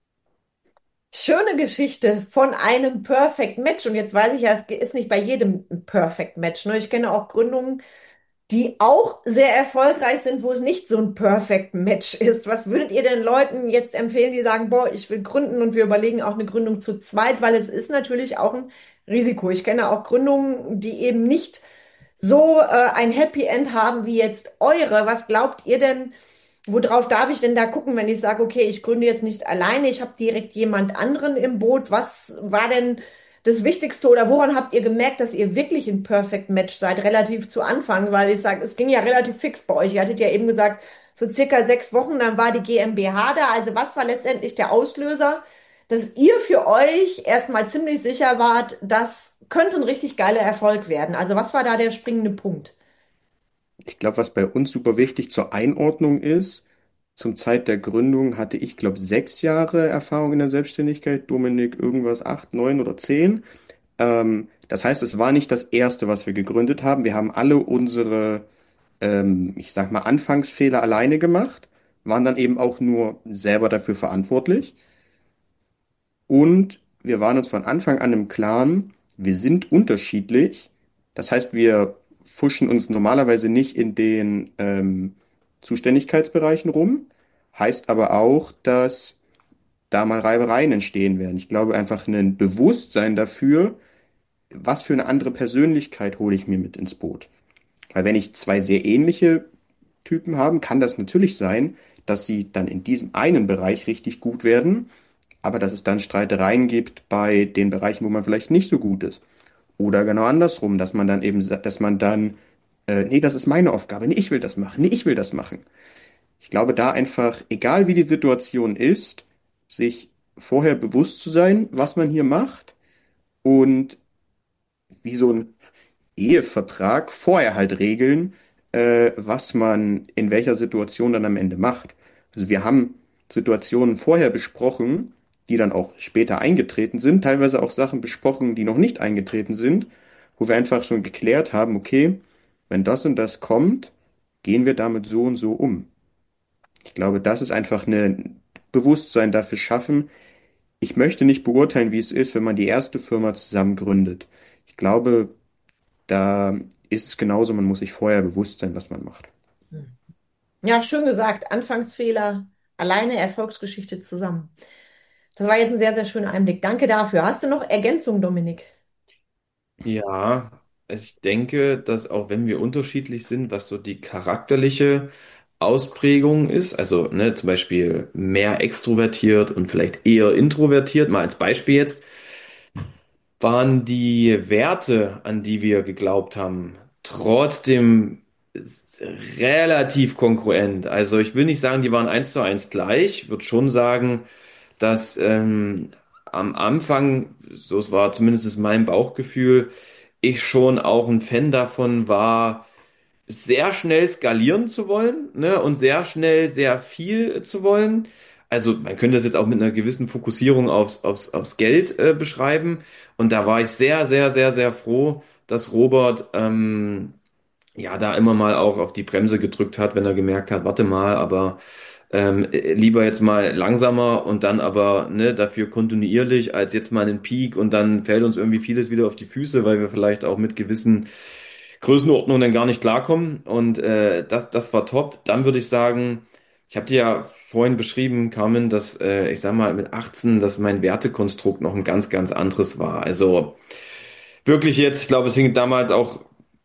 Schöne Geschichte von einem Perfect Match. Und jetzt weiß ich ja, es ist nicht bei jedem ein Perfect Match. Ne? Ich kenne auch Gründungen, die auch sehr erfolgreich sind, wo es nicht so ein Perfect Match ist. Was würdet ihr denn Leuten jetzt empfehlen, die sagen, boah, ich will gründen und wir überlegen auch eine Gründung zu zweit, weil es ist natürlich auch ein Risiko. Ich kenne auch Gründungen, die eben nicht so äh, ein Happy End haben wie jetzt eure. Was glaubt ihr denn, worauf darf ich denn da gucken, wenn ich sage, okay, ich gründe jetzt nicht alleine, ich habe direkt jemand anderen im Boot? Was war denn das Wichtigste oder woran habt ihr gemerkt, dass ihr wirklich ein Perfect Match seid, relativ zu Anfang? Weil ich sage, es ging ja relativ fix bei euch. Ihr hattet ja eben gesagt, so circa sechs Wochen, dann war die GmbH da. Also was war letztendlich der Auslöser, dass ihr für euch erstmal ziemlich sicher wart, das könnte ein richtig geiler Erfolg werden? Also was war da der springende Punkt? Ich glaube, was bei uns super wichtig zur Einordnung ist, zum Zeit der Gründung hatte ich, glaube sechs Jahre Erfahrung in der Selbstständigkeit, Dominik irgendwas acht, neun oder zehn. Ähm, das heißt, es war nicht das erste, was wir gegründet haben. Wir haben alle unsere, ähm, ich sag mal, Anfangsfehler alleine gemacht, waren dann eben auch nur selber dafür verantwortlich. Und wir waren uns von Anfang an im Klaren, wir sind unterschiedlich. Das heißt, wir fuschen uns normalerweise nicht in den ähm, Zuständigkeitsbereichen rum. Heißt aber auch, dass da mal Reibereien entstehen werden. Ich glaube einfach ein Bewusstsein dafür, was für eine andere Persönlichkeit hole ich mir mit ins Boot. Weil wenn ich zwei sehr ähnliche Typen habe, kann das natürlich sein, dass sie dann in diesem einen Bereich richtig gut werden, aber dass es dann Streitereien gibt bei den Bereichen, wo man vielleicht nicht so gut ist. Oder genau andersrum, dass man dann eben, sa- dass man dann, äh, nee, das ist meine Aufgabe, nee, ich will das machen, nee, ich will das machen. Ich glaube, da einfach, egal wie die Situation ist, sich vorher bewusst zu sein, was man hier macht und wie so ein Ehevertrag vorher halt regeln, äh, was man in welcher Situation dann am Ende macht. Also wir haben Situationen vorher besprochen, die dann auch später eingetreten sind, teilweise auch Sachen besprochen, die noch nicht eingetreten sind, wo wir einfach schon geklärt haben, okay, wenn das und das kommt, gehen wir damit so und so um. Ich glaube, das ist einfach ein Bewusstsein dafür schaffen. Ich möchte nicht beurteilen, wie es ist, wenn man die erste Firma zusammen gründet. Ich glaube, da ist es genauso, man muss sich vorher bewusst sein, was man macht. Ja, schön gesagt. Anfangsfehler, alleine Erfolgsgeschichte zusammen. Das war jetzt ein sehr, sehr schöner Einblick. Danke dafür. Hast du noch Ergänzungen, Dominik? Ja, also ich denke, dass auch wenn wir unterschiedlich sind, was so die charakterliche Ausprägung ist, also ne, zum Beispiel mehr extrovertiert und vielleicht eher introvertiert, mal als Beispiel jetzt, waren die Werte, an die wir geglaubt haben, trotzdem s- relativ kongruent. Also ich will nicht sagen, die waren eins zu eins gleich, würde schon sagen, dass ähm, am Anfang, so es war zumindest mein Bauchgefühl, ich schon auch ein Fan davon war, sehr schnell skalieren zu wollen, ne, und sehr schnell sehr viel zu wollen. Also man könnte das jetzt auch mit einer gewissen Fokussierung aufs, aufs, aufs Geld äh, beschreiben. Und da war ich sehr, sehr, sehr, sehr froh, dass Robert ähm, ja da immer mal auch auf die Bremse gedrückt hat, wenn er gemerkt hat, warte mal, aber ähm, äh, lieber jetzt mal langsamer und dann aber ne, dafür kontinuierlich als jetzt mal einen Peak und dann fällt uns irgendwie vieles wieder auf die Füße, weil wir vielleicht auch mit gewissen Größenordnungen dann gar nicht klarkommen. Und äh, das, das war top. Dann würde ich sagen, ich habe dir ja vorhin beschrieben, Carmen, dass äh, ich sag mal mit achtzehn, dass mein Wertekonstrukt noch ein ganz, ganz anderes war. Also wirklich jetzt, ich glaube, es hing damals auch,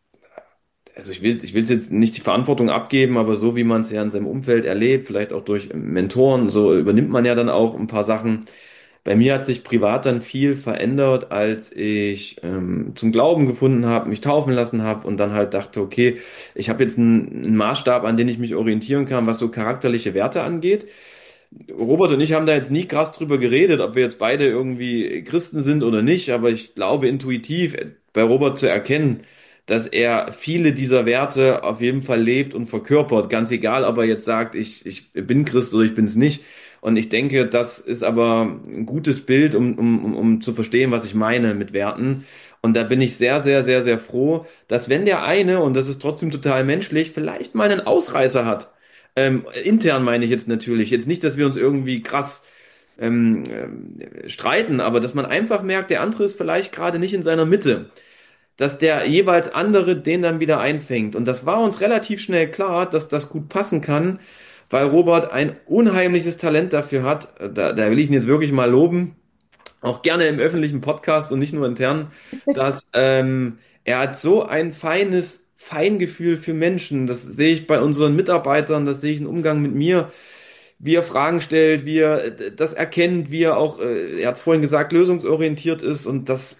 also ich will, ich will jetzt nicht die Verantwortung abgeben, aber so wie man es ja in seinem Umfeld erlebt, vielleicht auch durch Mentoren, so übernimmt man ja dann auch ein paar Sachen. Bei mir hat sich privat dann viel verändert, als ich ähm, zum Glauben gefunden habe, mich taufen lassen habe und dann halt dachte, okay, ich habe jetzt einen, einen Maßstab, an den ich mich orientieren kann, was so charakterliche Werte angeht. Robert und ich haben da jetzt nie krass drüber geredet, ob wir jetzt beide irgendwie Christen sind oder nicht, aber ich glaube intuitiv bei Robert zu erkennen, dass er viele dieser Werte auf jeden Fall lebt und verkörpert, ganz egal, ob er jetzt sagt, ich, ich bin Christ oder ich bin es nicht. Und ich denke, das ist aber ein gutes Bild, um, um, um um zu verstehen, was ich meine mit Werten. Und da bin ich sehr, sehr, sehr, sehr froh, dass wenn der eine, und das ist trotzdem total menschlich, vielleicht mal einen Ausreißer hat. Ähm, intern meine ich jetzt natürlich. Jetzt nicht, dass wir uns irgendwie krass ähm, ähm, streiten, aber dass man einfach merkt, der andere ist vielleicht gerade nicht in seiner Mitte, dass der jeweils andere den dann wieder einfängt. Und das war uns relativ schnell klar, dass das gut passen kann, weil Robert ein unheimliches Talent dafür hat. Da, da will ich ihn jetzt wirklich mal loben, auch gerne im öffentlichen Podcast und nicht nur intern, dass ähm, er hat so ein feines Feingefühl für Menschen. Das sehe ich bei unseren Mitarbeitern, das sehe ich im Umgang mit mir, wie er Fragen stellt, wie er äh, das erkennt, wie er auch, äh, er hat es vorhin gesagt, lösungsorientiert ist und das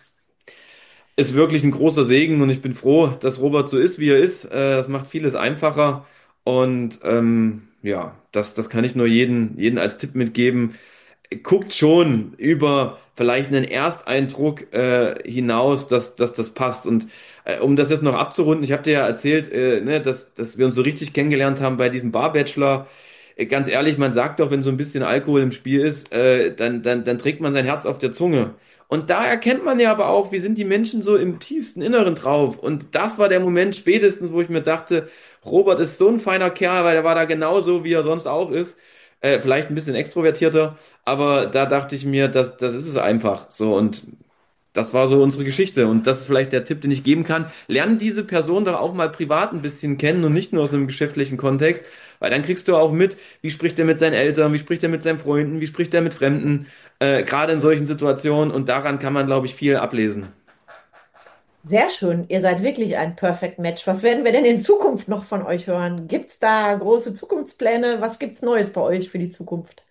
ist wirklich ein großer Segen und ich bin froh, dass Robert so ist, wie er ist. Äh, das macht vieles einfacher und ähm, ja, das, das kann ich nur jeden, jeden als Tipp mitgeben. Guckt schon über vielleicht einen Ersteindruck äh, hinaus, dass, dass das passt. Und äh, um das jetzt noch abzurunden, ich habe dir ja erzählt, äh, ne, dass, dass wir uns so richtig kennengelernt haben bei diesem Bar-Bachelor. Äh, Ganz ehrlich, man sagt doch, wenn so ein bisschen Alkohol im Spiel ist, äh, dann, dann, dann trägt man sein Herz auf der Zunge. Und da erkennt man ja aber auch, wie sind die Menschen so im tiefsten Inneren drauf. Und das war der Moment spätestens, wo ich mir dachte, Robert ist so ein feiner Kerl, weil er war da genauso, wie er sonst auch ist. Äh, vielleicht ein bisschen extrovertierter, aber da dachte ich mir, das, das ist es einfach. So, und das war so unsere Geschichte. Und das ist vielleicht der Tipp, den ich geben kann. Lern diese Person doch auch mal privat ein bisschen kennen und nicht nur aus einem geschäftlichen Kontext, weil dann kriegst du auch mit, wie spricht er mit seinen Eltern, wie spricht er mit seinen Freunden, wie spricht er mit Fremden, äh, gerade in solchen Situationen. Und daran kann man, glaube ich, viel ablesen. Sehr schön. Ihr seid wirklich ein Perfect Match. Was werden wir denn in Zukunft noch von euch hören? Gibt's da große Zukunftspläne? Was gibt's Neues bei euch für die Zukunft?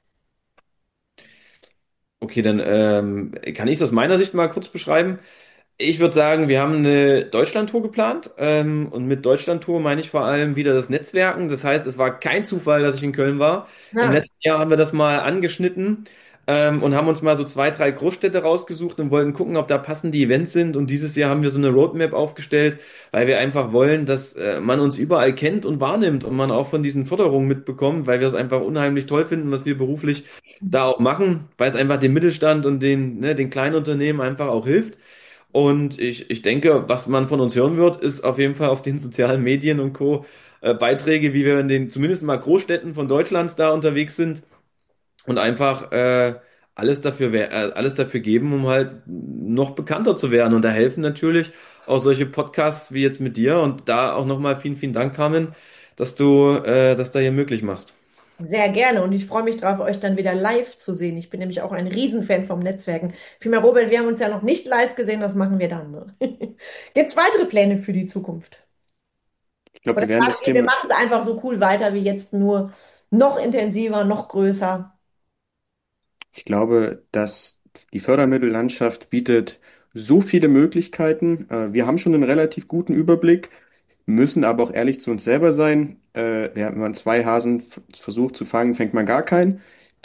Okay, dann ähm, kann ich es aus meiner Sicht mal kurz beschreiben. Ich würde sagen, wir haben eine Deutschlandtour geplant ähm, und mit Deutschlandtour meine ich vor allem wieder das Netzwerken. Das heißt, es war kein Zufall, dass ich in Köln war. Im Na, letzten Jahr haben wir das mal angeschnitten ähm, und haben uns mal so zwei, drei Großstädte rausgesucht und wollten gucken, ob da passende Events sind. Und dieses Jahr haben wir so eine Roadmap aufgestellt, weil wir einfach wollen, dass äh, man uns überall kennt und wahrnimmt und man auch von diesen Förderungen mitbekommt, weil wir es einfach unheimlich toll finden, was wir beruflich da auch machen, weil es einfach dem Mittelstand und den, ne, den kleinen Unternehmen einfach auch hilft. Und ich, ich denke, was man von uns hören wird, ist auf jeden Fall auf den sozialen Medien und Co. Äh, Beiträge, wie wir in den zumindest mal Großstädten von Deutschlands da unterwegs sind und einfach äh, alles dafür, wer- äh, alles dafür geben, um halt noch bekannter zu werden. Und da helfen natürlich auch solche Podcasts wie jetzt mit dir. Und da auch nochmal vielen, vielen Dank, Carmen, dass du äh, das da hier möglich machst. sehr gerne und ich freue mich drauf, euch dann wieder live zu sehen. Ich bin nämlich auch ein Riesenfan vom Netzwerken. Vielmehr, Robert, wir haben uns ja noch nicht live gesehen, das machen wir dann. Ne? Gibt es weitere Pläne für die Zukunft? Ich glaube, Oder wir werden das sagt ihr, wir Thema, machen es einfach so cool weiter wie jetzt, nur noch intensiver, noch größer? ich glaube, dass die Fördermittellandschaft bietet so viele Möglichkeiten. Äh, Wir haben schon einen relativ guten Überblick, müssen aber auch ehrlich zu uns selber sein. Äh, ja, wenn man zwei Hasen f- versucht zu fangen, fängt man gar keinen.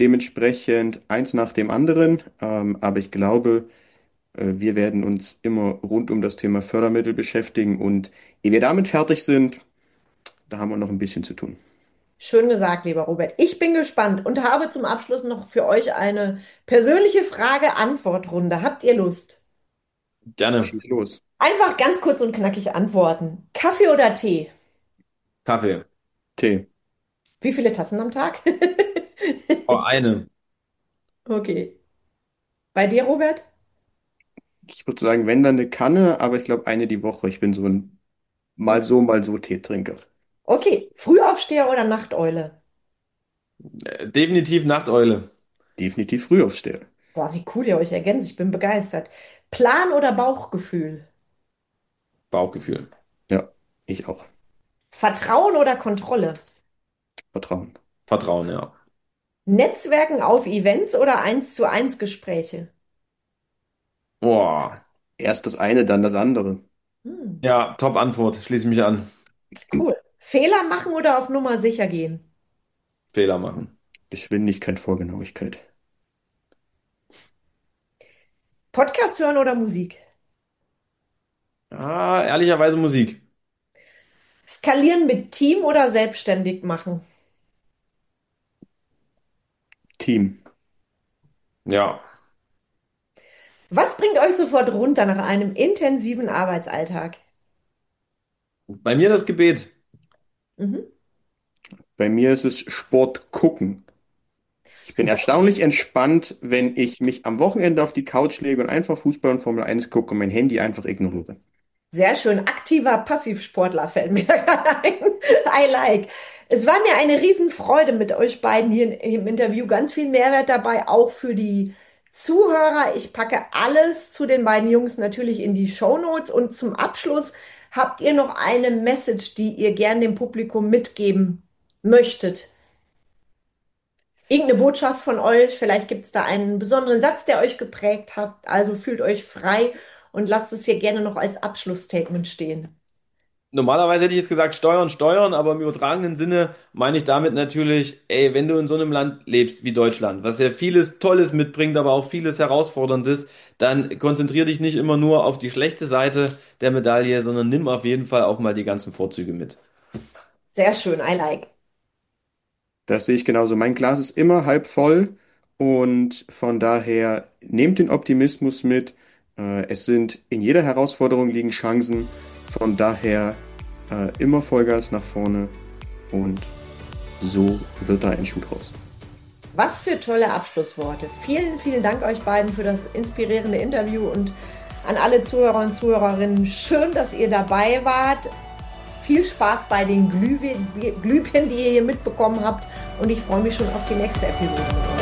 dementsprechend eins nach dem anderen. Ähm, aber ich glaube, äh, wir werden uns immer rund um das Thema Fördermittel beschäftigen und ehe wir damit fertig sind, da haben wir noch ein bisschen zu tun. Schön gesagt, lieber Robert. Ich bin gespannt und habe zum Abschluss noch für euch eine persönliche Frage-Antwort-Runde. Habt ihr Lust? Gerne. Schieß los. Einfach ganz kurz und knackig antworten. Kaffee oder Tee? Kaffee. Tee. Wie viele Tassen am Tag? Oh, eine. Okay. Bei dir, Robert? Ich würde sagen, wenn dann eine Kanne, aber ich glaube eine die Woche. Ich bin so ein mal so, mal so Teetrinker. Okay. Frühaufsteher oder Nachteule? Äh, Definitiv Nachteule. Definitiv Frühaufsteher. Boah, wie cool ihr euch ergänzt. Ich bin begeistert. Plan oder Bauchgefühl? Bauchgefühl. Ja, ich auch. Vertrauen oder Kontrolle? Vertrauen. Vertrauen, ja. Netzwerken auf Events oder eins zu eins Gespräche? Boah. Erst das eine, dann das andere. Hm, Ja, Top-Antwort. Schließe mich an. cool. Fehler machen oder auf Nummer sicher gehen? Fehler machen. Geschwindigkeit vor Genauigkeit. Podcast hören oder Musik? Ah, ehrlicherweise Musik. Skalieren mit Team oder selbstständig machen? Team. Ja. Was bringt euch sofort runter nach einem intensiven Arbeitsalltag? Bei mir das Gebet. Mhm. Bei mir ist es Sport gucken. Ich bin erstaunlich entspannt, wenn ich mich am Wochenende auf die Couch lege und einfach Fußball und Formel eins gucke und mein Handy einfach ignoriere. Sehr schön. Aktiver Passivsportler fällt mir da gerade ein. I like. Es war mir eine Riesenfreude mit euch beiden hier im Interview. Ganz viel Mehrwert dabei, auch für die Zuhörer. Ich packe alles zu den beiden Jungs natürlich in die Shownotes. Und zum Abschluss habt ihr noch eine Message, die ihr gern dem Publikum mitgeben möchtet? Irgendeine Botschaft von euch? Vielleicht gibt es da einen besonderen Satz, der euch geprägt hat. Also fühlt euch frei und lasst es hier gerne noch als Abschlussstatement stehen. Normalerweise hätte ich jetzt gesagt Steuern, Steuern, aber im übertragenen Sinne meine ich damit natürlich, ey, wenn du in so einem Land lebst wie Deutschland, was ja vieles Tolles mitbringt, aber auch vieles Herausforderndes, dann konzentrier dich nicht immer nur auf die schlechte Seite der Medaille, sondern nimm auf jeden Fall auch mal die ganzen Vorzüge mit. Sehr schön, I like. Das sehe ich genauso. Mein Glas ist immer halb voll und von daher nehmt den Optimismus mit. Äh, Es sind in jeder Herausforderung liegen Chancen. Von daher äh, immer Vollgas nach vorne und so wird da ein Schuh draus. Was für tolle Abschlussworte. Vielen, vielen Dank euch beiden für das inspirierende Interview und an alle Zuhörer und Zuhörerinnen. Schön, dass ihr dabei wart. Viel Spaß bei den Glühwe- Glühbirnen, die ihr hier mitbekommen habt. Und ich freue mich schon auf die nächste Episode mit euch.